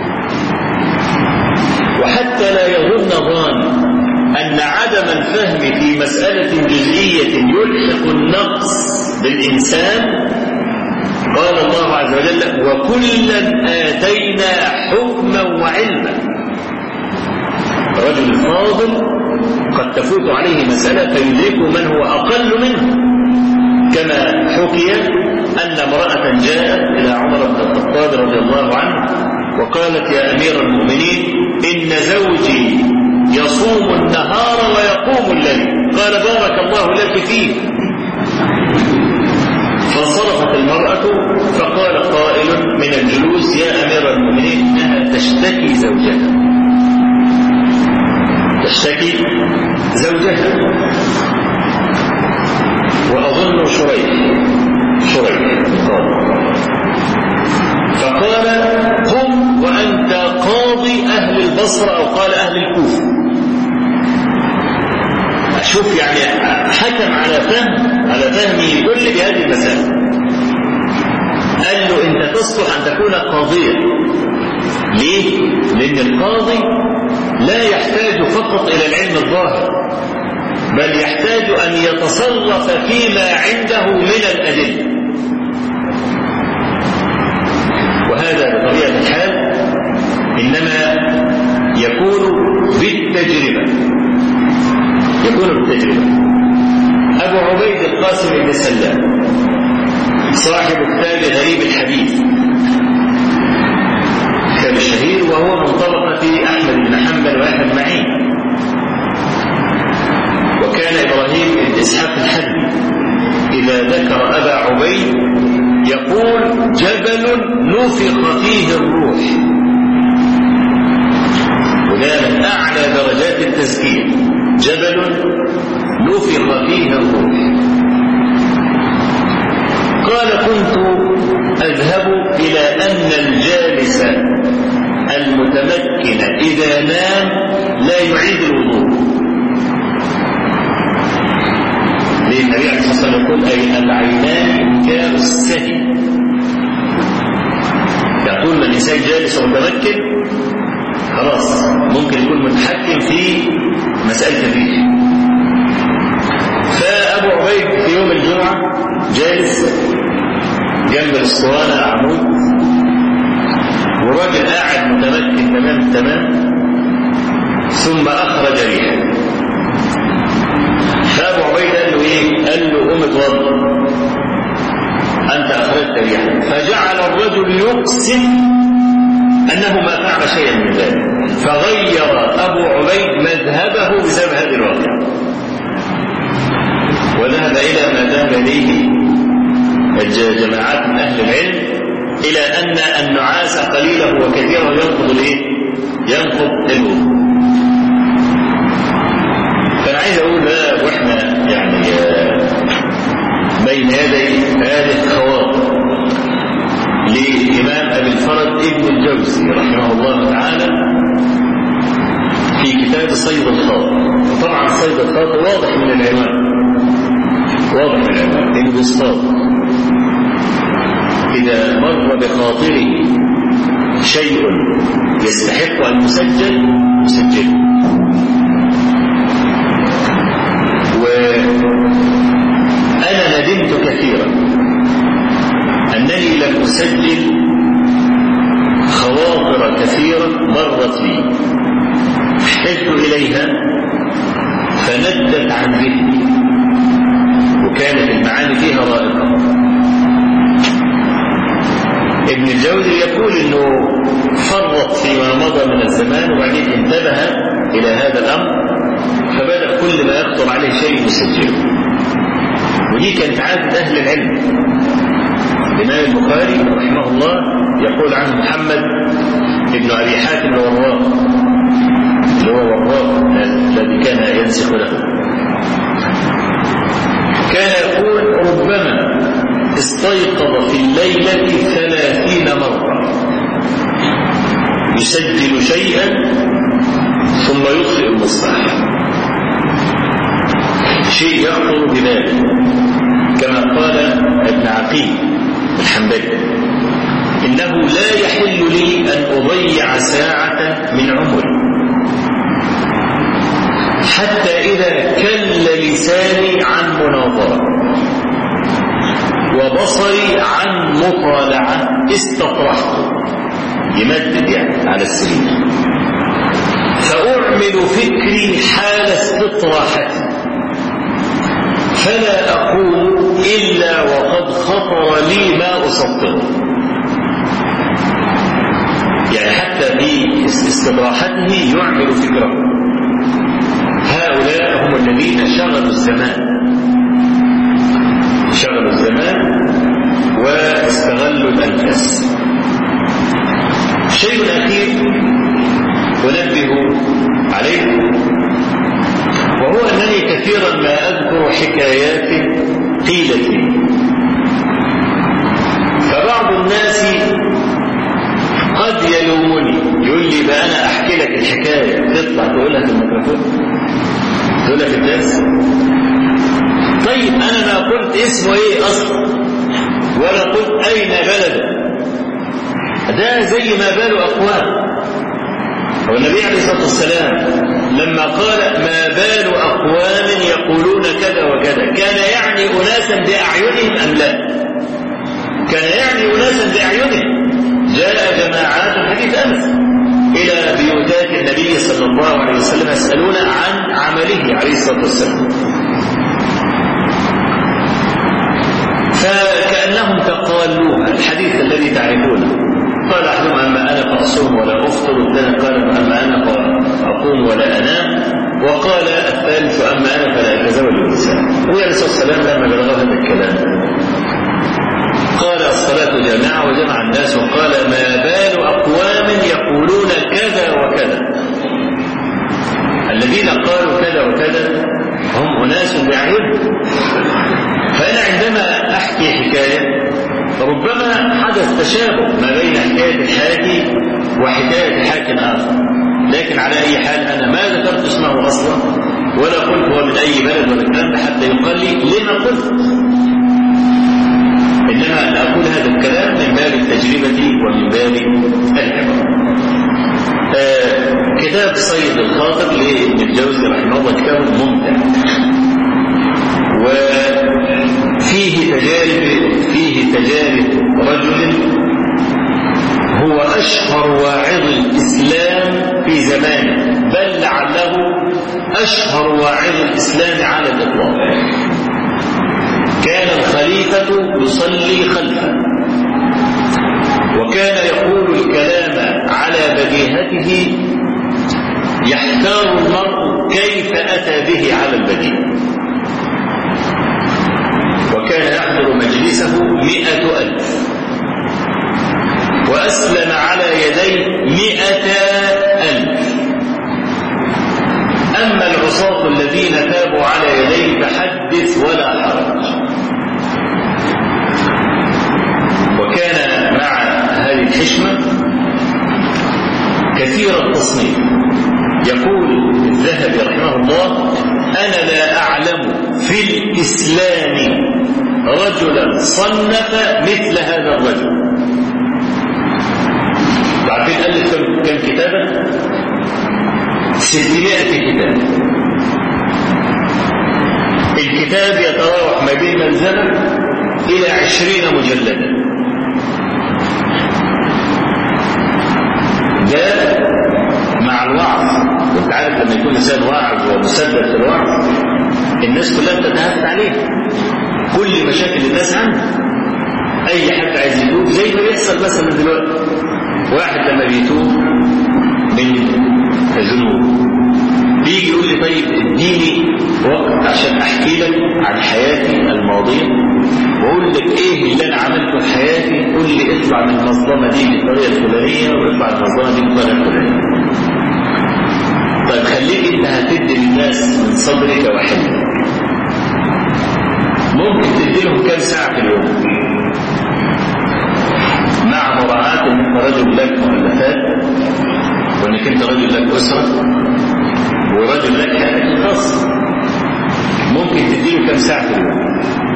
وحتى لا يظن ظان أن عدم الفهم في مسألة جزئية يلحق النقص بالإنسان، قال الله عز وجل: وكلا آتينا حكما وعلما. الرجل الفاضل قد تفوت عليه مسألة فيدرك من هو أقل منه، كما حكي أن امرأة جاءت إلى عمر بن الخطاب رضي الله عنه وقالت: يا أمير المؤمنين إن زوجي يصوم النهار ويقوم الليل. قال: بارك الله لك فيه. فانصرفت المرأة فقال قائل من الجلوس: يا أمير المؤمنين إنها تشتكي زوجها، تشتكي زوجها. وأظن شريح شريح فقال: قم وأنت قاضي أهل البصرة، أو قال أهل الكوفة. أشوف يعني حكم على فهم على فهمه كل بهذه المسألة. قال له: أنت تصلح أن تكون قاضيا. ليه؟ لأن القاضي لا يحتاج فقط إلى العلم الظاهر، بل يحتاج أن يتصرف فيما عنده من الأدلة. وهذا بطبيعة الحال إنما يكون بالتجربة يكون بالتجربة. أبو عبيد القاسم بن سلام صاحب كتاب غريب الحديث، كتاب الشهير، وهو من طبقة أحمد بن حنبل وأحمد معين. وكان إبراهيم بن إسحاق الحنبلي إذا ذكر أبا عبيد يقول: جبل نفخ فيه الروح. وده من أعلى درجات التزكية، جبل نفخ فيه الروح. قال: كنت أذهب إلى أن الجالس المتمكن إذا نام لا يعيد الوضوء. لأن النبي عليه الصلاة والسلام يقول: أي العينان كاء السهي. يقول: من الإنسان جالس ومتمكن خلاص ممكن يكون متحكم في مسألة الريح. فأبو عبيد في يوم الجمعة جالس جنب الاسطوانة العمود، والراجل قاعد متمكن تمام التمام، ثم أخرج ريحا. فأبو عبيد قال له إيه؟ قال له: قم اتوضأ، أنت أخرجت ريحا. فجعل الرجل يقسم أنه ما فعل شيئا من ذلك، فغير أبو عبيد مذهبه بسبب هذه الواقعة، وذهب إلى ما ذهب إليه جماعات من أهل العلم، إلى أن النعاس قليله وكثيره ينقض الإيه؟ ينقض الوضوء. فأنا عايز أقول لا، وإحنا يعني بين يدي هذه الخواطر للإمام أبي الفرج ابن الجوزي رحمه الله تعالى في كتاب صيد الخاطر. طبعا صيد الخاطر واضح من العنوان، واضح من العنوان إنه بيصطاد. إذا مر بخاطره شيء يستحق أن يسجل يسجله. وأنا ندمت كثيرا أنني لم أسجل خواطر كثيرة مرت لي احتجت إليها فندت عن ذهني، وكانت المعاني فيها رائقة. ابن الجوزي يقول انه فرط فيما مضى من الزمان، وبعدين انتبه الى هذا الامر فبدأ كل ما يخطر عليه شيء يسجله. ودي كانت عادة اهل العلم، الإمام البخاري رحمه الله يقول عنه محمد ابن أبي حاتم الوراق، اللي هو وراق الذي كان ينسخ له، كان يقول ربما استيقظ في الليلة ثلاثين مرة يسجل شيئا ثم يطفئ المصباح، شيء يخطر بباله، كما قال ابن عقيل الحنبلي: إنه لا يحل لي أن أضيع ساعة من عمري حتى إذا كل لساني عن مناظرة وبصري عن مطالعة استطرحت، يمدد يعني على السرير، فأعمل فكري حال استطراحتي فلا أقول إلا وقد خطر لي ما أسطره. يعني حتى في استراحته يعمل فكره. هؤلاء هم الذين شغلوا الزمان شغلوا الزمان واستغلوا الأنفاس. شيء أخير أنبه عليه، وهو أنني كثيرا ما أذكر حكايات قيلت لي، فبعض الناس قد يلومني، يقول لي بقى أنا أحكي لك الحكاية تطلع تقولها في الميكروفون، تقولها في الدرس. طيب أنا ما قلت اسمه إيه أصلا ولا قلت أين بلده، ده زي ما باله أقوام. والنبي عليه الصلاة والسلام لما قال ما بال أقوام يقولون كذا وكذا، كان يعني أناسا بأعينهم أم لا؟ كان يعني أناسا بأعينهم. جاء جماعات حديث أنس إلى بيوتات النبي صلى الله عليه وسلم يسألون عن عمله عليه الصلاة والسلام، فكأنهم تقالوها الحديث الذي تعرفونه. قال أحدهم أما أنا فأصوم ولا أفطر، والثاني قال أما أنا فأقوم ولا أنام، وقال الثالث أما أنا فلا أتزوج النساء. النبي عليه الصلاة والسلام لما بلغ هذا الكلام قال الصلاة جامعة، وجمع الناس وقال ما بال أقوام يقولون كذا وكذا. الذين قالوا كذا وكذا هم أناس بأعينهم. فأنا عندما أحكي حكاية ربما حدث تشابه ما بين حكاية الحاكي وحكاية حاك آخر، لكن على أي حال أنا ما ذكرت اسمه أصلا ولا قلت هو من أي بلد ولا الكلام حتى يقال لي لما قلت، إنما أنا أقول هذا الكلام من باب التجربة ومن باب العبرة. آه كتاب صيد الخاطر لابن الجوزي رحمه الله كتاب ممتع، وفيه تجارب فيه تجارب رجل هو أشهر واعظ الإسلام في زمانه، بل لعله أشهر واعظ الإسلام على الإطلاق. كان الخليفة يصلي خلفه، وكان يقول الكلام على بديهته يحتار المرء كيف أتى به على البديهة. وكان يحضر مجلسه مئة ألف، وأسلم على يديه مئة ألف. أما العصاة الذين تابوا على يديه فحدث ولا حرج. وكان مع هذه الحشمة كثير التصنيف. يقول الذهبي رحمه الله أنا لا أعلم في الإسلام رجلا صنف مثل هذا الرجل. عارفين ألف كم كتابة؟ ستمائة كتاب. الكتاب يتراوح ما بين ملزمة إلى عشرين مجلدا. ده مع الوعظ، وانت عارف لما يكون إنسان واعظ ومسدد في الوعظ الناس كلها بتتهافت عليه، كل مشاكل الناس عنده. أي حد عايز يتوب زي ما بيحصل مثلا دلوقتي، واحد لما بيتوب من الذنوب بيجي يقول لي طيب اديني وقت عشان احكي لك عن حياتي الماضيه، واقول يقول لك ايه اللي انا عملته في حياتي، قول لي اطلع من المنظمه دي بالطريقه الفلانيه واطلع من المنظمه دي بالطريقه الفلانيه. طيب خليك انت هتدي للناس من صدرك وحلمك. ممكن تدي لهم كام ساعه في اليوم مع مراعاه ان انت رجل لك مؤلفات وانك انت رجل لك اسره ورجل لك حياتك الخاصه. ممكن تدي له كام ساعه في اليوم؟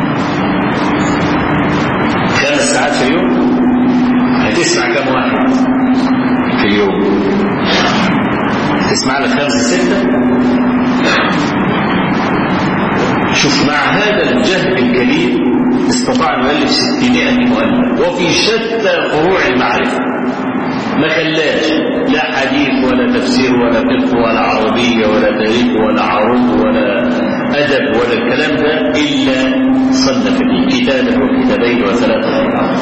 خمس ساعات في اليوم. هتسمع كم واحد في اليوم؟ تسمع لك خمسة ستة. شوف مع هذا الجهد الكبير استطاع أن يؤلف ستمائة مؤلف وفي شتى فروع المعرفة. ما خلاش لا حديث ولا تفسير ولا فقه ولا عربية ولا تاريخ ولا عروض ولا أدب ولا الكلام ده إلا صنف فيه كتابا وكتابين وثلاثة أربعة.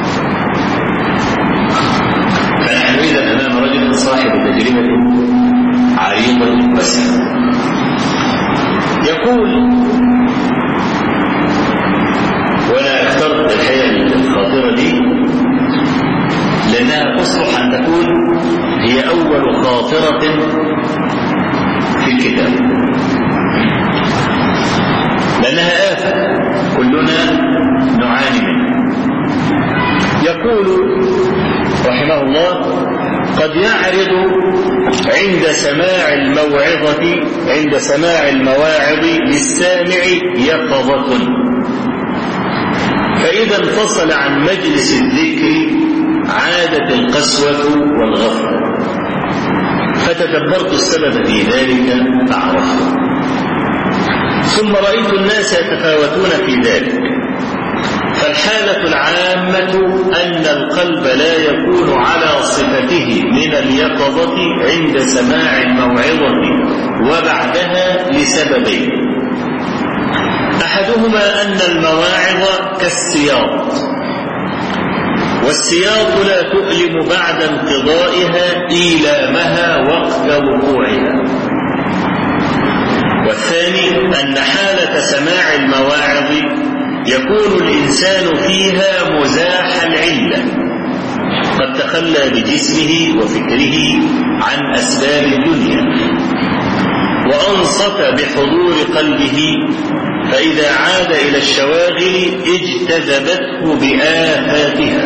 فنحن إذا أمام رجل صاحب تجربة عريضة واسعة. يقول، وأنا اخترت الحقيقة الخاطرة دي لأنها تصلح أن تكون هي أول خاطرة في الكتاب، لأنها آفة كلنا نعاني منها. يقول رحمه الله: قد يعرض عند سماع الموعظة عند سماع المواعظ للسامع يقظة، فإذا انفصل عن مجلس الذكر عادت القسوة والغفلة، فتدبرت السبب في ذلك فعرفته، ثم رأيت الناس يتفاوتون في ذلك. فالحالة العامة أن القلب لا يكون على صفته من اليقظة عند سماع الموعظة وبعدها لسببين: أحدهما أن المواعظ كالسياط، والسياط لا تؤلم بعد انقضائها إيلامها وقت وقوعها. والثاني أن حالة سماع المواعظ يكون الإنسان فيها مزاح العلة، قد تخلى بجسمه وفكره عن أسباب الدنيا وأنصت بحضور قلبه، فإذا عاد إلى الشواغل اجتذبته بآفاتها،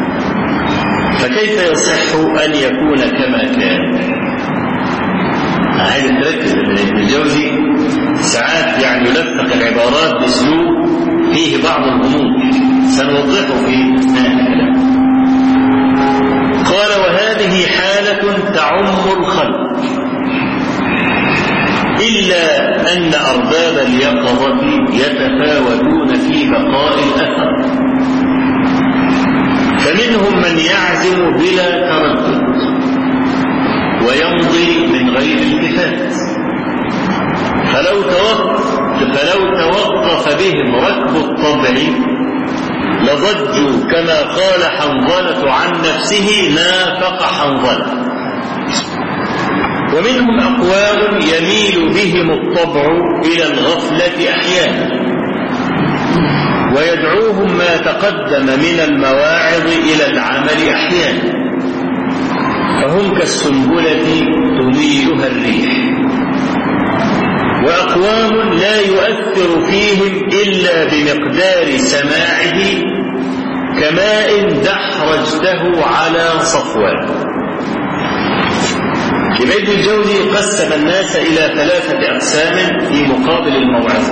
فكيف يصح أن يكون كما كان؟ عايز تركز ان ابن الجوزي ساعات يعني يلفق العبارات باسلوب فيه بعض الغموض سنوضحه في اثناء الكلام. قال: وهذه حالة تعم الخلق، إلا أن أرباب اليقظة يتفاوتون في بقاء الأثر، فمنهم من يعزم بلا تردد ويمضي من غير التفات، فلو توقف فلو توقف بهم ركب الطبع لضجوا كما قال حنظلة عن نفسه: نافق حنظلة. ومنهم أقوام يميل بهم الطبع إلى الغفلة أحيانا، ويدعوهم ما تقدم من المواعظ إلى العمل أحيانا، فهم كالسنبلة تميلها الريح. وأقوام لا يؤثر فيهم إلا بمقدار سماعه كماء دحرجته على صفوان. ابن الجوزي قسم الناس إلى ثلاثة أقسام في مقابل الموعظة.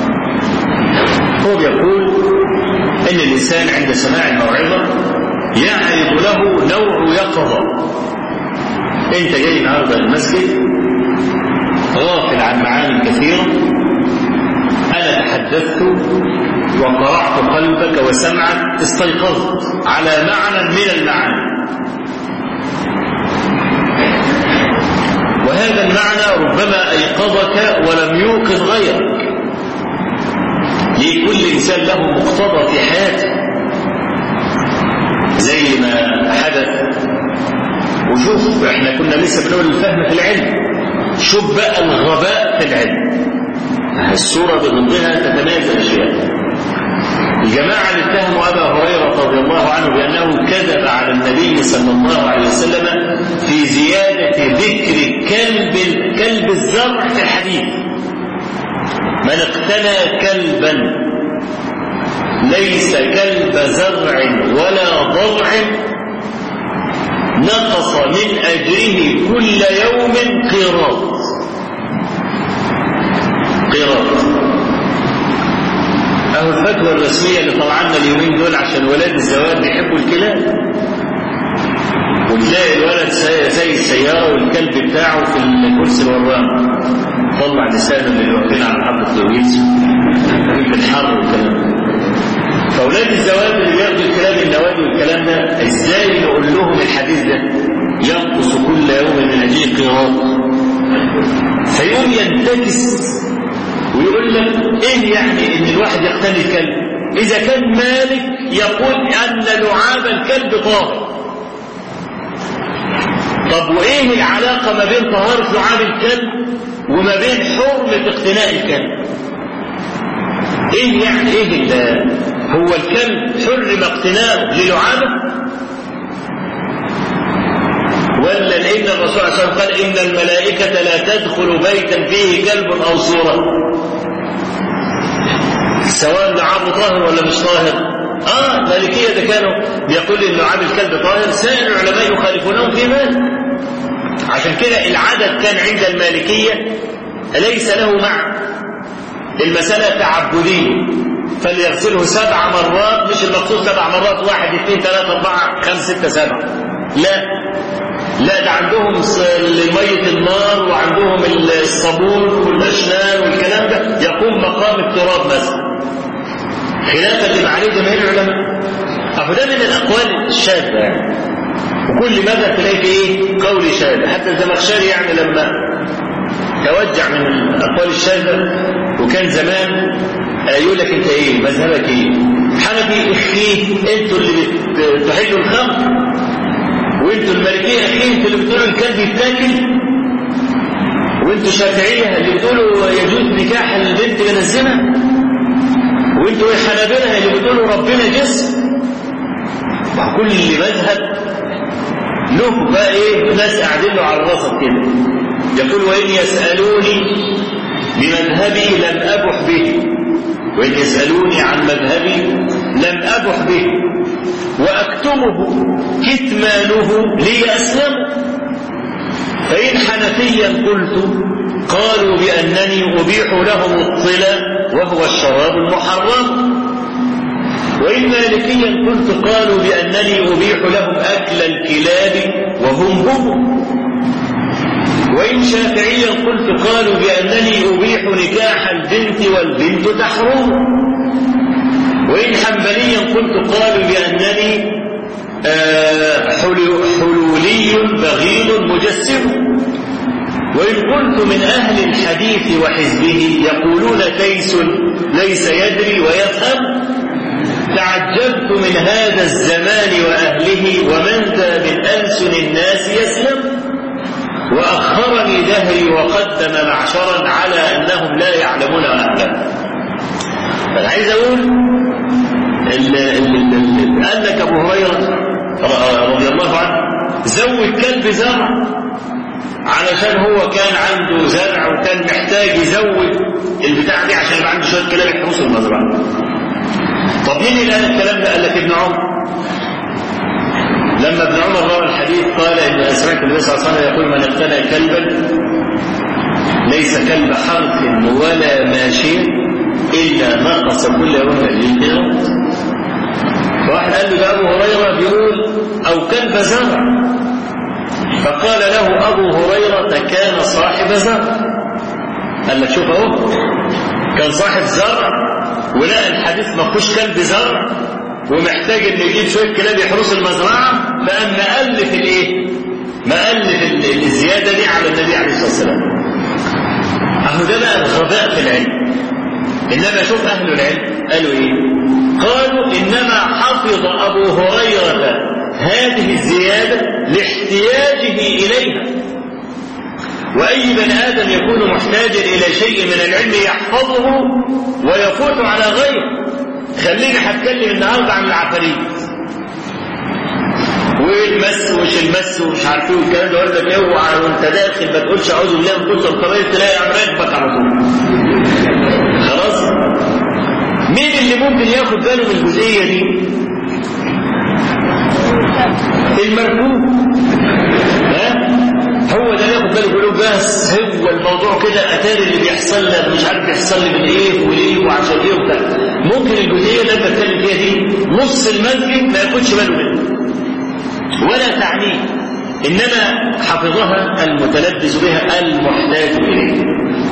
هو يقول إن الإنسان عند سماع الموعظة يعرض له نوع يقظة. أنت جاي النهارده المسجد غافل عن معاني كثيرة، أنا تحدثت وقرعت قلبك وسمعك، استيقظت على معنى من المعاني، وهذا المعنى ربما أيقظك ولم يوقظ غيرك. لكل إنسان له مقتضى في حياته، زي ما حدث. وشوف احنا كنا لسه بنقول الفهم في العلم، شوف بقى الغباء في العلم. الصورة بضدها تتميز الأشياء. الجماعة اللي زرع في الحديث. من اقتنى كلبا ليس كلب زرع ولا ضرع نقص من أجره كل يوم قيراط. قيراط أهو الفتوى الرسمية اللي طلعنا اليومين دول عشان ولاد الزواج بيحبوا الكلاب، وتلاقي الولد زي السيارة والكلب بتاعه في الكرسي الوراء طلع لسانه اللي واقفين على محطة لويس في الحر والكلام. فأولاد الزواج اللي بياخدوا الكلام النوادي والكلام ده ازاي نقول لهم الحديث ده ينقص كل يوم من أجل قيراط؟ فيقوم ينتكس ويقول لك ايه يعني ان الواحد يقتني الكلب اذا كان مالك يقول ان لعاب الكلب طاهر. طب وايه العلاقة ما بين طهارة لعاب الكلب وما بين حرمة اقتناء الكلب؟ ايه يعني ايه هو الكلب حرم اقتناءه للعابه؟ ولا لان الرسول صلى الله عليه وسلم قال ان الملائكة لا تدخل بيتا فيه كلب او صورة سواء لعابه طاهر ولا مش طاهر. اه مالكية ده كانوا بيقول ان لعاب الكلب طاهر، سائر العلماء يخالفونهم في ذلك. عشان كده العدد كان عند المالكية ليس له معنى، المسألة تعبدية، فليغسله سبع مرات، مش المقصود سبع مرات واحد اثنين ثلاثة أربعة خمسة ستة سبعة، لا لا ده عندهم مية النار وعندهم الصابون والأشنان والكلام ده يقوم مقام التراب مثلا، خلافا لما عليه جماهير العلماء. فده من الأقوال الشاذة يعني، وكل ماذا تلاقي في ايه قول شاذ. حتى الزمخشري يعني لما توجع من الأقوال الشاذة وكان زمان يقول لك انت ايه مذهبك ايه؟ حنفي اخيه انتوا اللي بتحلوا الخمر، وانتوا المالكيه اخيه انتوا اللي بتقولوا الكلب يتاكل، وانتوا الشافعيه اللي بتقولوا يجوز نكاح البنت من الزنا، وانتوا الحنابلة اللي بتقولوا ربنا جسم. وكل مذهب له بقى ايه ناس قاعدين له على الرصد كده. يقول وان يسالوني بمذهبي لم ابح به، وإن يسألوني عن مذهبي لم أبح به، وأكتمه كتمانه لي أسلم. فإن حنفيا قلت قالوا بأنني أبيح لهم الطلا وهو الشراب المحرم، وإن مالكيا قلت قالوا بأنني أبيح لهم أكل الكلاب وهم هم، وإن شافعيا قلت قالوا بأنني أبيح نكاح البنت والبنت تحرم، وإن حنبليا قلت قالوا بأنني حلولي بغيض مجسم، وإن قلت من أهل الحديث وحزبه يقولون تيس ليس يدري ويفهم، تعجبت من هذا الزمان وأهله ومن ذا من ألسن الناس يسلم، وأخرني دهري وقدم معشرا على أنهم لا يعلمون أهلا. فأنا عايز أقول قال لك أبو هريرة رضي الله عنه زوج كلب زرع علشان هو كان عنده زرع وكان محتاج يزوج البتاع دي عشان يبقى عنده شوية كلاب يحرسوا المزرعة. طب مين اللي قال الكلام ده؟ قال لك ابن عمر. لما ابن عمر روى الحديث قال إن سمعت النبي صلى الله عليه وسلم يقول من اقتنى كلبا ليس كلب حرث ولا ماشي إلا نقص كل يوم للقيراط. فواحد قال له ده أبو هريرة بيقول أو كلب زرع، فقال له أبو هريرة كان صاحب زرع. قال لك شوف أهو كان صاحب زرع ولقى الحديث ما فيهوش كلب زرع ومحتاج إنه يجيب شوية كلاب يحرسوا المزرعة، فقام مألف الإيه؟ مألف الزيادة دي على النبي عليه الصلاة والسلام. أهو ده بقى الغباء في العلم. إنما شوف أهل العلم قالوا إيه؟ قالوا إنما حفظ أبو هريرة هذه الزيادة لاحتياجه إليها، وأي بني آدم يكون محتاجا إلى شيء من العلم يحفظه ويفوت على غيره. خليني هتكلم النهارده عن العفاريت، والمس ومش المس ومش عارف ايه والكلام ده، يقول لك اوعى وانت داخل ما تقولش اعوذ بالله من كل القبائل، تلاقي عم راكبك على طول. خلاص؟ مين اللي ممكن ياخد باله من الجزئيه دي؟ المركوب. ها؟ هو ده ياخد باله يقول بس هو الموضوع كده، اتاري اللي بيحصل لك مش عارف بيحصل لي من ايه وليه وعشان ايه وبتاع. ممكن الجزئيه اللي انا بتكلم فيها دي نص المسجد ما ياخدش باله منها ولا تعنيه، انما حفظها المتلبس بها المحتاج اليه.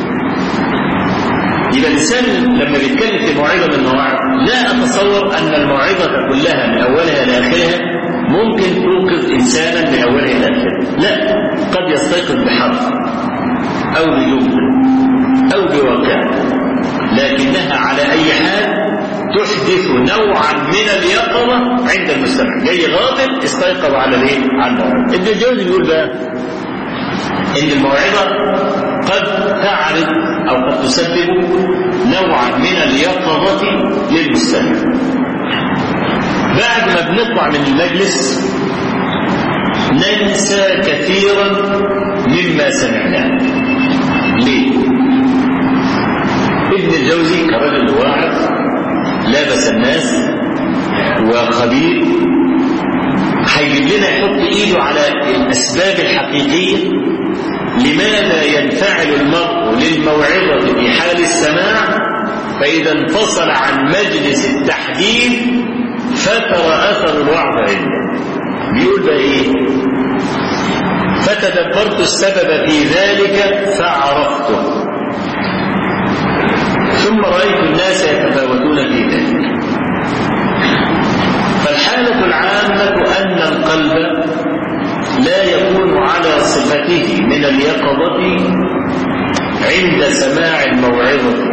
يبقى الانسان لما بيتكلم في موعظه من المواعظ، لا اتصور ان الموعظه كلها من اولها لاخرها ممكن توقظ انسانا من اولها لاخرها، لا، قد يستيقظ بحرف او بجمله او بواقع، لكنها على اي حال تحدث نوعا من اليقظه عند المستمع. جاي غافل استيقظ على الايه؟ على الموعظه. ابن الجوزي بيقول بقى ان الموعظه قد تعرض او قد تسبب نوعا من اليقظه للمستمع. بعد ما بنطلع من المجلس ننسى كثيرا مما سمعناه. ليه؟ ابن الجوزي كرجل واعظ لابس الناس وخبير، هيجيب لنا يحط ايده على الاسباب الحقيقيه لماذا ينفعل المرء للموعظه في حال السماع، فاذا انفصل عن مجلس التحديث فترى اثر الوعظ عنده. بيقول بقى ايه؟ فتدبرت السبب في ذلك فعرفته، ثم رأيت الناس يتفاوتون في ذلك. فالحالة العامة أن القلب لا يكون على صفته من اليقظة عند سماع الموعظة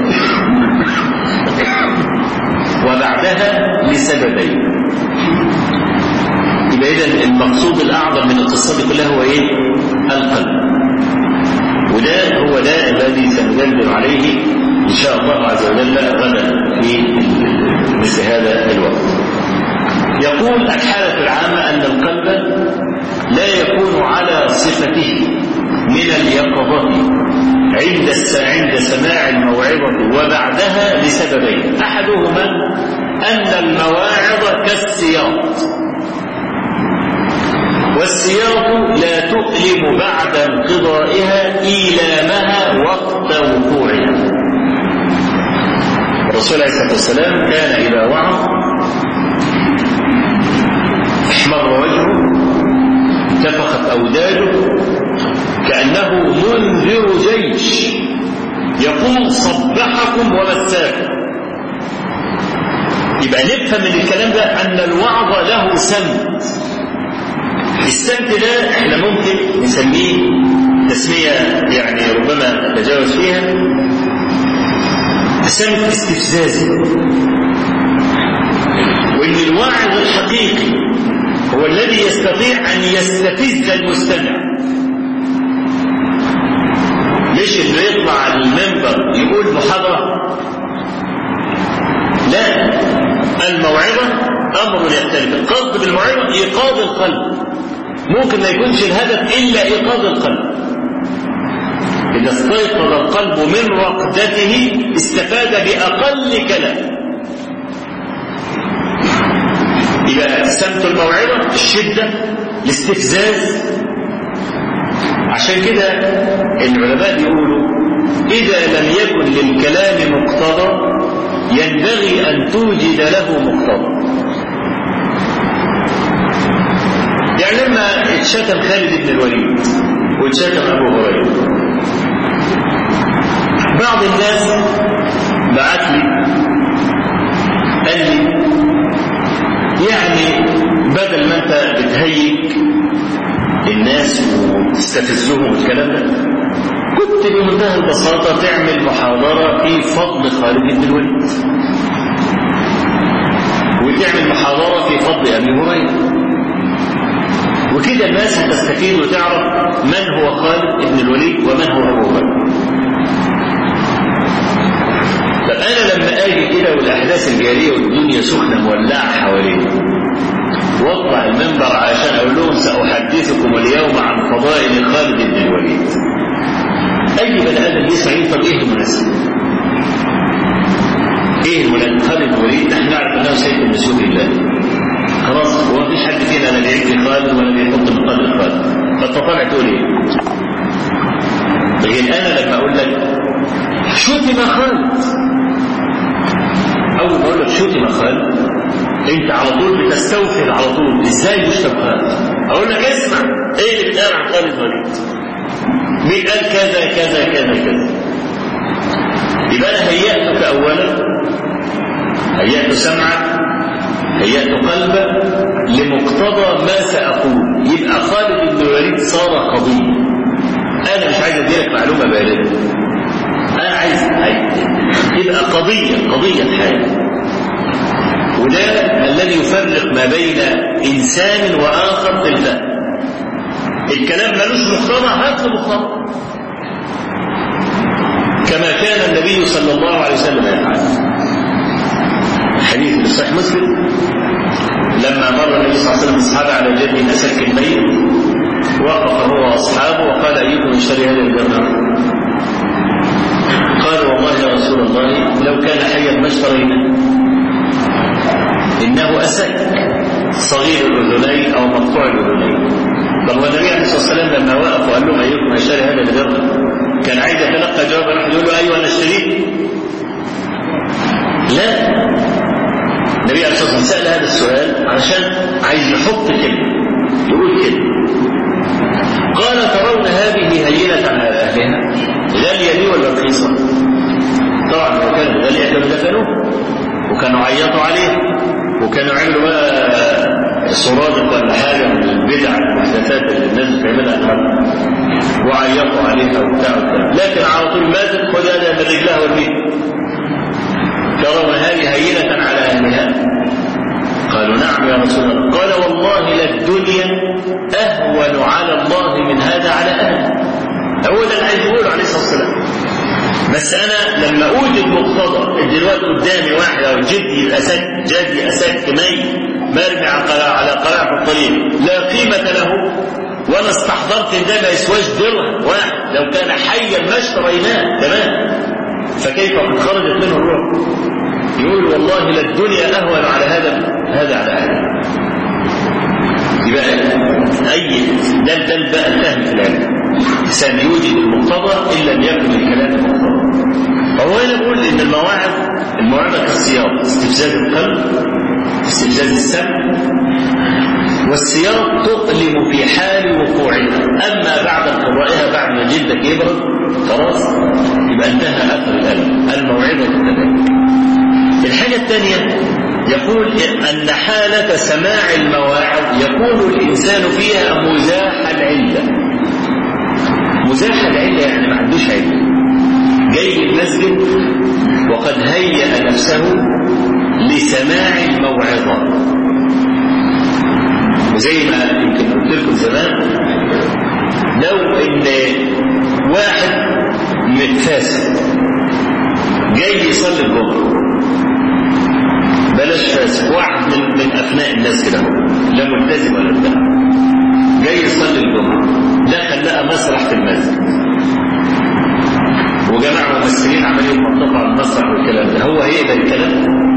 وبعدها لسببين. يبقى إذن المقصود الأعظم من القصة دي كلها هو إيه؟ القلب. وده هو ده الذي سنجلب عليه إن شاء الله عز وجل غدا في مثل هذا الوقت. يقول الحالة العامة أن القلب لا يكون على صفته من اليقظة عند عند سماع الموعظة وبعدها لسببين. أحدهما أن المواعظ كالسياط، والسياط لا تؤلم بعد انقضائها إيلامها وقت وقوعها. الرسول عليه الصلاة والسلام كان إذا وعظ احمر وجهه، انتفخت أوداجه، كأنه منذر جيش يقول صبحكم ومساكم. يبقى نفهم من الكلام ده أن الوعظ له سمت. السمت ده احنا ممكن نسميه تسمية يعني ربما نتجاوز فيها، سمت استفزازي. وإن الواعظ الحقيقي هو الذي يستطيع أن يستفز المستمع، مش إنه يطلع على المنبر يقول محاضرة. لا، الموعظة أمر يختلف. القصد بالموعظة إيقاظ القلب، ممكن ما يكونش الهدف إلا إيقاظ القلب. إذا استيقظ القلب من رقدته استفاد بأقل كلام. يبقى سمت الموعظة الشدة، الاستفزاز. عشان كده العلماء بيقولوا إذا لم يكن للكلام مقتضى ينبغي أن توجد له مقتضى. يعني لما اتشتم خالد بن الوليد واتشتم أبو هريرة، بعض الناس بعت لي قال لي يعني بدل ما انت بتهيج الناس وتستفزهم والكلام ده، كنت بمنتهى البساطة تعمل محاضرة في فضل خالد بن الوليد، وتعمل محاضرة في فضل أبي هريرة، وكده الناس هتستفيد وتعرف من هو خالد بن الوليد ومن هو أبو هريرة. طب أنا لما أجي كده والأحداث الجارية والدنيا سخنة مولعة حوالينا، واطلع المنبر عشان اقول لهم ساحدثكم اليوم عن فضائل خالد بن الوليد. اي بني ادم يسمع طب ايه المناسب؟ ايه المناسب؟ خالد بن الوليد نحن نعرف انه سيف من سيوف الله، خلاص هو مفيش حد فينا لا بيعد خالد ولا بيحط من قدر خالد، فانت طالع تقول ايه؟ غير انا لما اقول لك شتم خالد، اول ما اقول لك شتم خالد انت على طول بتستوفر على طول ازاي يشتم خالد. اقول لك اسمع ايه اللي بيتقال عن خالد بن الوليد، مين قال كذا كذا كذا كذا. يبقى انا هيأتك اولا، هيأت سمعك، هيأت قلبك لمقتضى ما سأقول. يبقى خالد بن الوليد صار قضية. انا مش عايز اديلك معلومة باردة، انا عايز يبقى قضية قضية حياة. وده الذي يفرق ما بين انسان واخر في الفهم. الكلام ملوش مقتضى، هات له مقتضى، كما كان النبي صلى الله عليه وسلم يفعل. حديث في صحيح مسلم لما مر النبي صلى الله عليه وسلم اصحابه على جد اسك الميت، وقف هو واصحابه وقال ايكم يشتري هذا الجرنان؟ قال والله يا رسول الله لو كان حيا ما اشترينا، انه اسك صغير الاذنين او مقطوع الاذنين. طب والنبي عليه الصلاه والسلام لما وقف وقال لهم ايكم يشتري هذا الجرنان كان عايز يتلقى جواب راح يقول له ايوه انا اشتريت؟ لا، النبي عليه الصلاه والسلام سال هذا السؤال عشان عايز يحط كلمه، يقول كلمه. قال ترون هذه هينه على اهلها؟ غاليه لي ولا رخيصه؟ طبعا لو كانت غاليه كانوا دفنوه وكانوا عيطوا عليه وكانوا عملوا بقى سرادق ولا حاجه من البدع المحدثات اللي الناس بتعملها النهارده وعيطوا عليها وبتاع وبتاع، لكن على طول ماتت خد هذا من رجلها والبيت. ترون هذه هينه على اهلها؟ قالوا نعم يا رسول الله. قال والله للدنيا اهون على الله من هذا على اهله. هو ده اللي عايز يقوله عليه الصلاه والسلام. بس انا لما اوجد مقتضى دلوقتي قدامي واحد او جدي الاسد جدي اسد ميت مرمي على قلاع في الطريق لا قيمه له، وانا استحضرت ان ده ما يسواش درهم واحد، لو كان حيا ما اشتريناه تمام، فكيف قد خرجت منه الروح؟ يقول والله للدنيا اهون على هذا هذا على هذا. يبقى اي ده ده بقى الفهم في العلم. الانسان يوجد المقتضى ان لم يكن الكلام مقتضى. فهو هنا بقول ان المواعظ المواعظ كالسياط، استفزاز القلب، استفزاز السمع، والسياط تؤلم في حال وقوعها، اما بعد قرائها بعد ما جلدك يبرد خلاص يبقى انتهى اثر الالم. الموعظه كذلك. الحاجه الثانيه يقول ان حاله سماع المواعظ يكون الانسان فيها مزاح العله. مزاح العله يعني ما عندوش عله، جاي المسجد وقد هيأ نفسه لسماع الموعظه. وزي ما يمكن قلت لكم زمان لو ان واحد متفاسد جاي يصلي الجمعه، بلاش فاسد، واحد من, من ابناء الناس كده لا ملتزم ولا بتاع، جاي يصلي الجمعه دخل لقى مسرح في المسجد وجماعه ممثلين عمالين ينطقوا على المسرح والكلام ده، هو هيقبل الكلام؟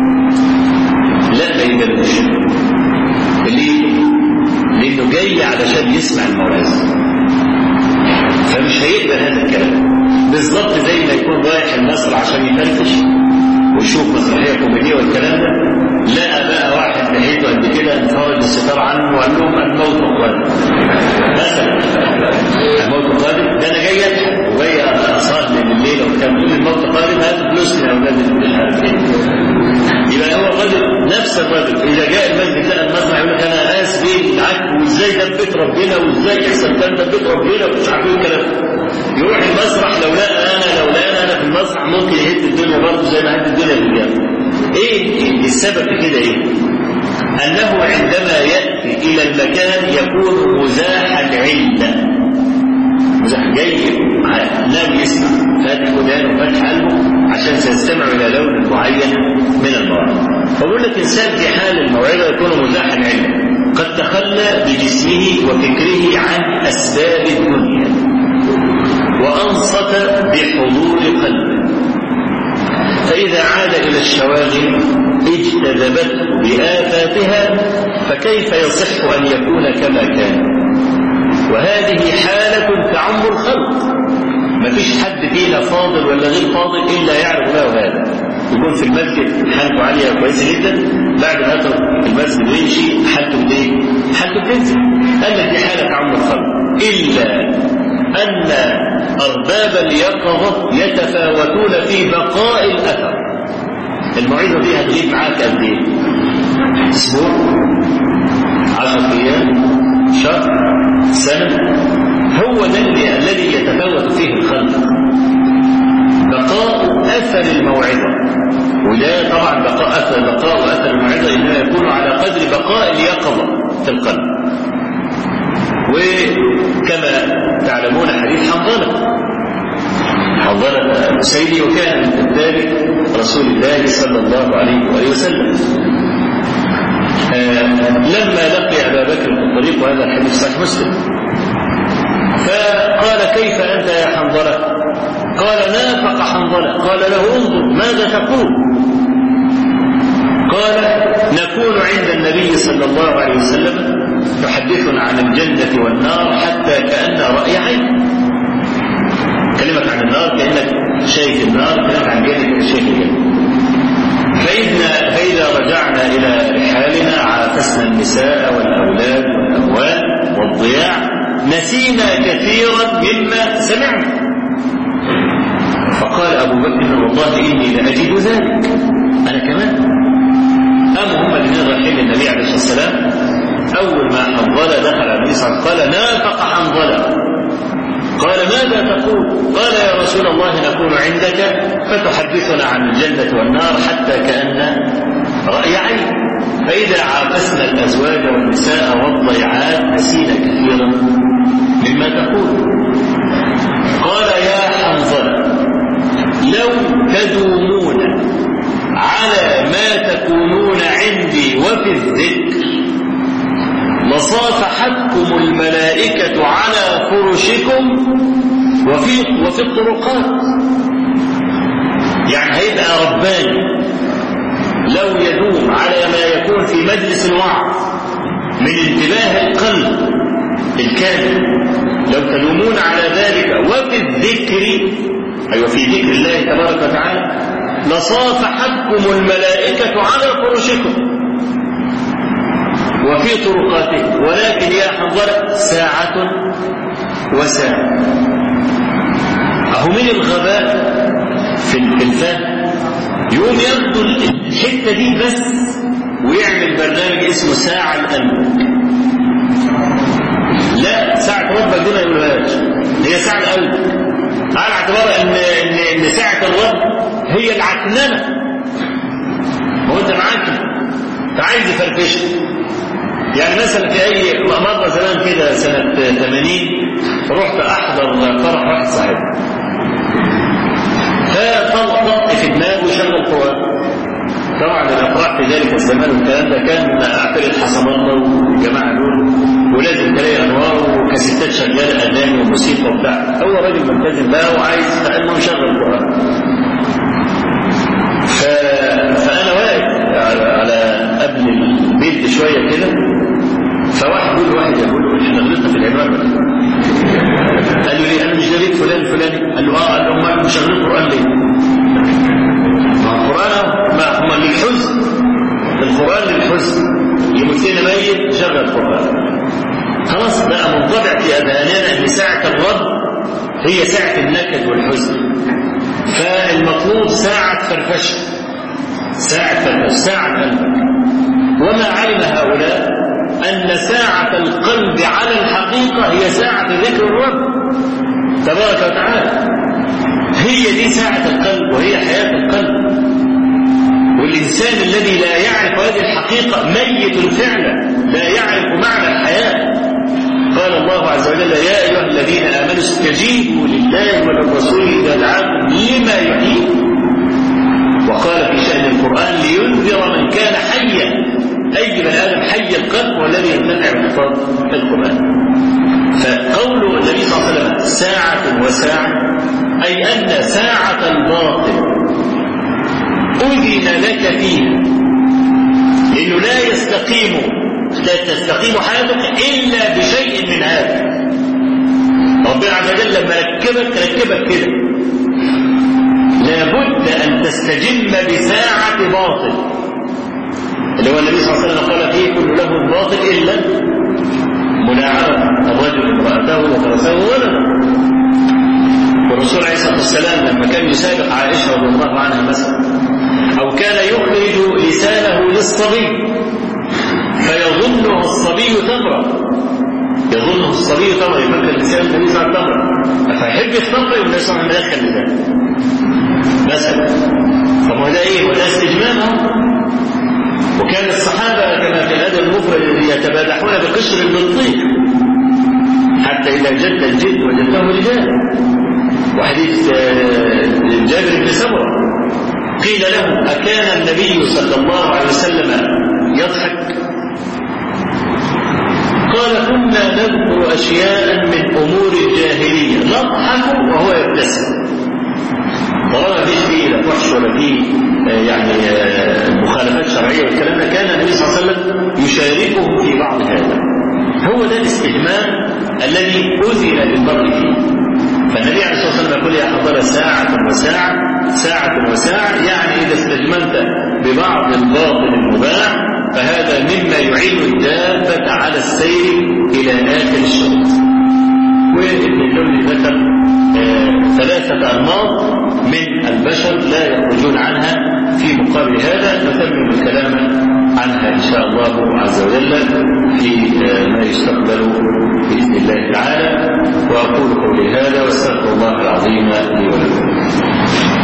لا ما يقبلوش. ليه؟ لانه جاي علشان يسمع الموعظه، فمش هيقبل هذا الكلام. بالظبط زي ما يكون رايح المسرح عشان يفرفش ويشوف مسرحيه كوميديه والكلام ده، لقى بقى واحد نهيته قد كده انفرد الستار عنه وقال لهم الموت قادم مثلا. الموت قادم ده انا جاي اضحك وجاي اصلي بالليل وكان بيقول الموت قادم هاتوا فلوسنا يا اولاد مش عارف ايه. يبقى هو الراجل نفس الراجل اذا جاء المسجد لقى المسرح يقول لك انا اسف ايه العك وازاي ده بيت ربنا وازاي يحصل كان ده بيت ربنا ومش عارف ايه الكلام. يروح المسرح لو لقى انا لو لقى انا في المسرح ممكن يهد الدنيا برضه زي ما هد الدنيا في الجنه. ايه السبب في كده؟ ايه؟ انه عندما ياتي الى المكان يكون مزاح العله، مزاح جاي ناوي يسمع فاتح ودانه وفاتح قلبه عشان سيستمع الى لون معين من المواعظ. فبقول لك انسان في حال الموعظه يكون مزاح العله، قد تخلى بجسمه وفكره عن أسباب الدنيا وأنصت بحضور قلبه، فإذا عاد إلى الشواغل اجتذبته بآفاتها، فكيف يصح أن يكون كما كان؟ وهذه حالة تعم الخلق، ما فيش حد فينا فاضل ولا غير فاضل إلا يعرف له هذا. يكون في المسجد حالته عالية كويسة جدا، بعد ما يدخل المسجد ويمشي حالته ايه؟ حالته بتنزل. قال لك دي حالة تعم الخلق، إلا أن أرباب اليقظة يتفاوتون في بقاء الأثر. الموعظة دي هتغيب معاك قد ايه؟ أسبوع؟ عشرة أيام؟ شهر؟ سنة؟ هو ده الذي يتفاوت فيه الخلق، بقاء أثر الموعظة. وده طبعا بقاء أثر بقاء أثر الموعظة إنما يكون على قدر بقاء اليقظة في القلب. وكما تعلمون حديث حنظلة حنظلة الأسيدي، وكان من كتاب رسول الله صلى الله عليه وآله وسلم. آه لما لقي أبا بكر في الطريق، وهذا الحديث صحيح مسلم، فقال كيف أنت يا حنظلة؟ قال نافق حنظلة. قال له انظر ماذا تقول؟ قال نكون عند النبي صلى الله عليه وسلم يحدثنا عن الجنة والنار حتى كأن رأي عين. كلمة عن النار كأنك شايف النار، كلمة عن الجنة كأنك شايف الجنة. فإذا, فإذا رجعنا إلى رحالنا عافسنا النساء والأولاد والأموال والضياع، نسينا كثيرا مما سمعنا. فقال أبو بكر والله إني لأجد ذلك، أنا كمان. أما هم الذين رايحين للنبي عليه الصلاة والسلام، أول ما حنظلة دخل على النبي صلى الله عليه وسلم قال نافق حنظلة. قال ماذا تقول؟ قال يا رسول الله نكون عندك فتحدثنا عن الجنة والنار حتى كأن رأي عين، فإذا عافسنا الأزواج والنساء والضيعات نسينا كثيرا مما تقول. قال يا حنظلة لو تدومون على ما تكونون عندي وفي الذكر لصافحتكم الملائكة على فرشكم وفي, وفي الطرقات. يعني هيبقى رباني لو يدوم على ما يكون في مجلس الوعظ من انتباه القلب الكامل، لو تدومون على ذلك وفي الذكر، أيوة في ذكر الله تبارك وتعالى، لصافحتكم الملائكة على فرشكم وفي طرقاتكم. ولكن يا حنظلة ساعة وساعة. أهو من الغباء في الفهم يقوم ياخد الحتة دي بس ويعمل برنامج اسمه ساعة القلب. لا، ساعة ربك دي ما يقولهاش، هي ساعة القلب، على اعتبار ان ان ان ساعة الرب هي العكننة. هو انت معاك فعايز يفرفش. يعني مثلا في اي مرة زمان كده سنة ثمانين رحت احضر فرح واحد صاحبي، فطلق في دماغه وشغل قرآن. طبعا الافراح في ذلك الزمان والكلام ده كان اعترض حسن الله والجماعه دول، ولازم تلاقي انوار وكاسيتات شغاله اغاني وموسيقى وبتاع. هو راجل ملتزم بقى وعايز كانه مشغل قرآن. ف... فانا واقف على قبل البيت شويه كده، فواحد يقول واحد يقول له احنا غلطنا في العباره. قال له ليه؟ انا مش جريت فلان الفلاني. قال له اه. قال له امال مشغلين قرآن ليه؟ ما القرآن ما هم للحزن، القرآن للحزن، يمثلنا ميت شغل القرآن. خلاص بقى منطبع في أذهاننا أن ساعة الرب هي ساعة النكد والحزن. فالمطلوب ساعة فرفشة، ساعة فرفشة، ساعة قلبك. وما علم هؤلاء أن ساعة القلب على الحقيقة هي ساعة ذكر الرب تبارك وتعالى. هي دي ساعة القلب وهي حياة القلب. والإنسان الذي لا يعرف هذه الحقيقة ميت فعلا، لا يعرف معنى الحياة. قال الله عز وجل يا أيها الذين آمنوا استجيبوا لله وللرسول إذا دعاكم لما يحييكم. وقال في شأن القرآن لينذر من كان حيا، أي بني آدم حي القلب والذي ينتفع بحفاظ القرآن. فقول النبي صلى الله عليه وسلم ساعة وساعة أي أن ساعة الباطل أذن لك فيها، إنه لا يستقيم لا تستقيم حياتك إلا بشيء من هذا. ربنا عز وجل لما ركبك ركبك كده، لابد أن تستجم بساعة باطل، اللي هو النبي صلى الله عليه وسلم قال فيه كل له الباطل إلا ملاعبة الرجل امرأته وفرسه ولده. والرسول عليه الصلاة والسلام لما كان يسابق عائشة رضي الله عنها مثلا، أو كان يخرج لسانه للصبي فيظنه الصبي تمرة، يظنه الصبي تمرة، يفكر لسان النبي صلى الله عليه وسلم فيحب التمرة يقول النبي صلى الله عليه وسلم يدخل لسانه مثلا. طب ما ده ايه؟ وده استجمام. وكان الصحابة كما في الأدب المفرد يتبادحون بقشر بالطيب حتى إذا جد الجد وجدته رجال. وحديث جابر بن سمرة قيل له أكان النبي صلى الله عليه وسلم يضحك؟ قال كنا نذكر أشياء من أمور الجاهلية نضحك وهو يبتسم. طالما فيش فيه لا فحش ولا فيه يعني مخالفات شرعية والكلام ده، كان النبي صلى الله عليه وسلم يشاركه في بعض هذا. هو ده الاستجمام الذي أذن للمرء فيه. فالنبي عليه الصلاة والسلام يقول يا حضر ساعة وساعة ساعة وساعة، يعني إذا استجممت ببعض الباطل المباح فهذا مما يعين الدابة على السير إلى آخر الشوط. وابن الجوزي ذكر آه ثلاثة أنماط من البشر لا يخرجون عنها. في مقابل هذا نتمم الكلام عنها إن شاء الله عز وجل في آه ما يستقبل بإذن الله تعالى. وأقول قولي هذا واستغفر الله العظيم لي ولكم.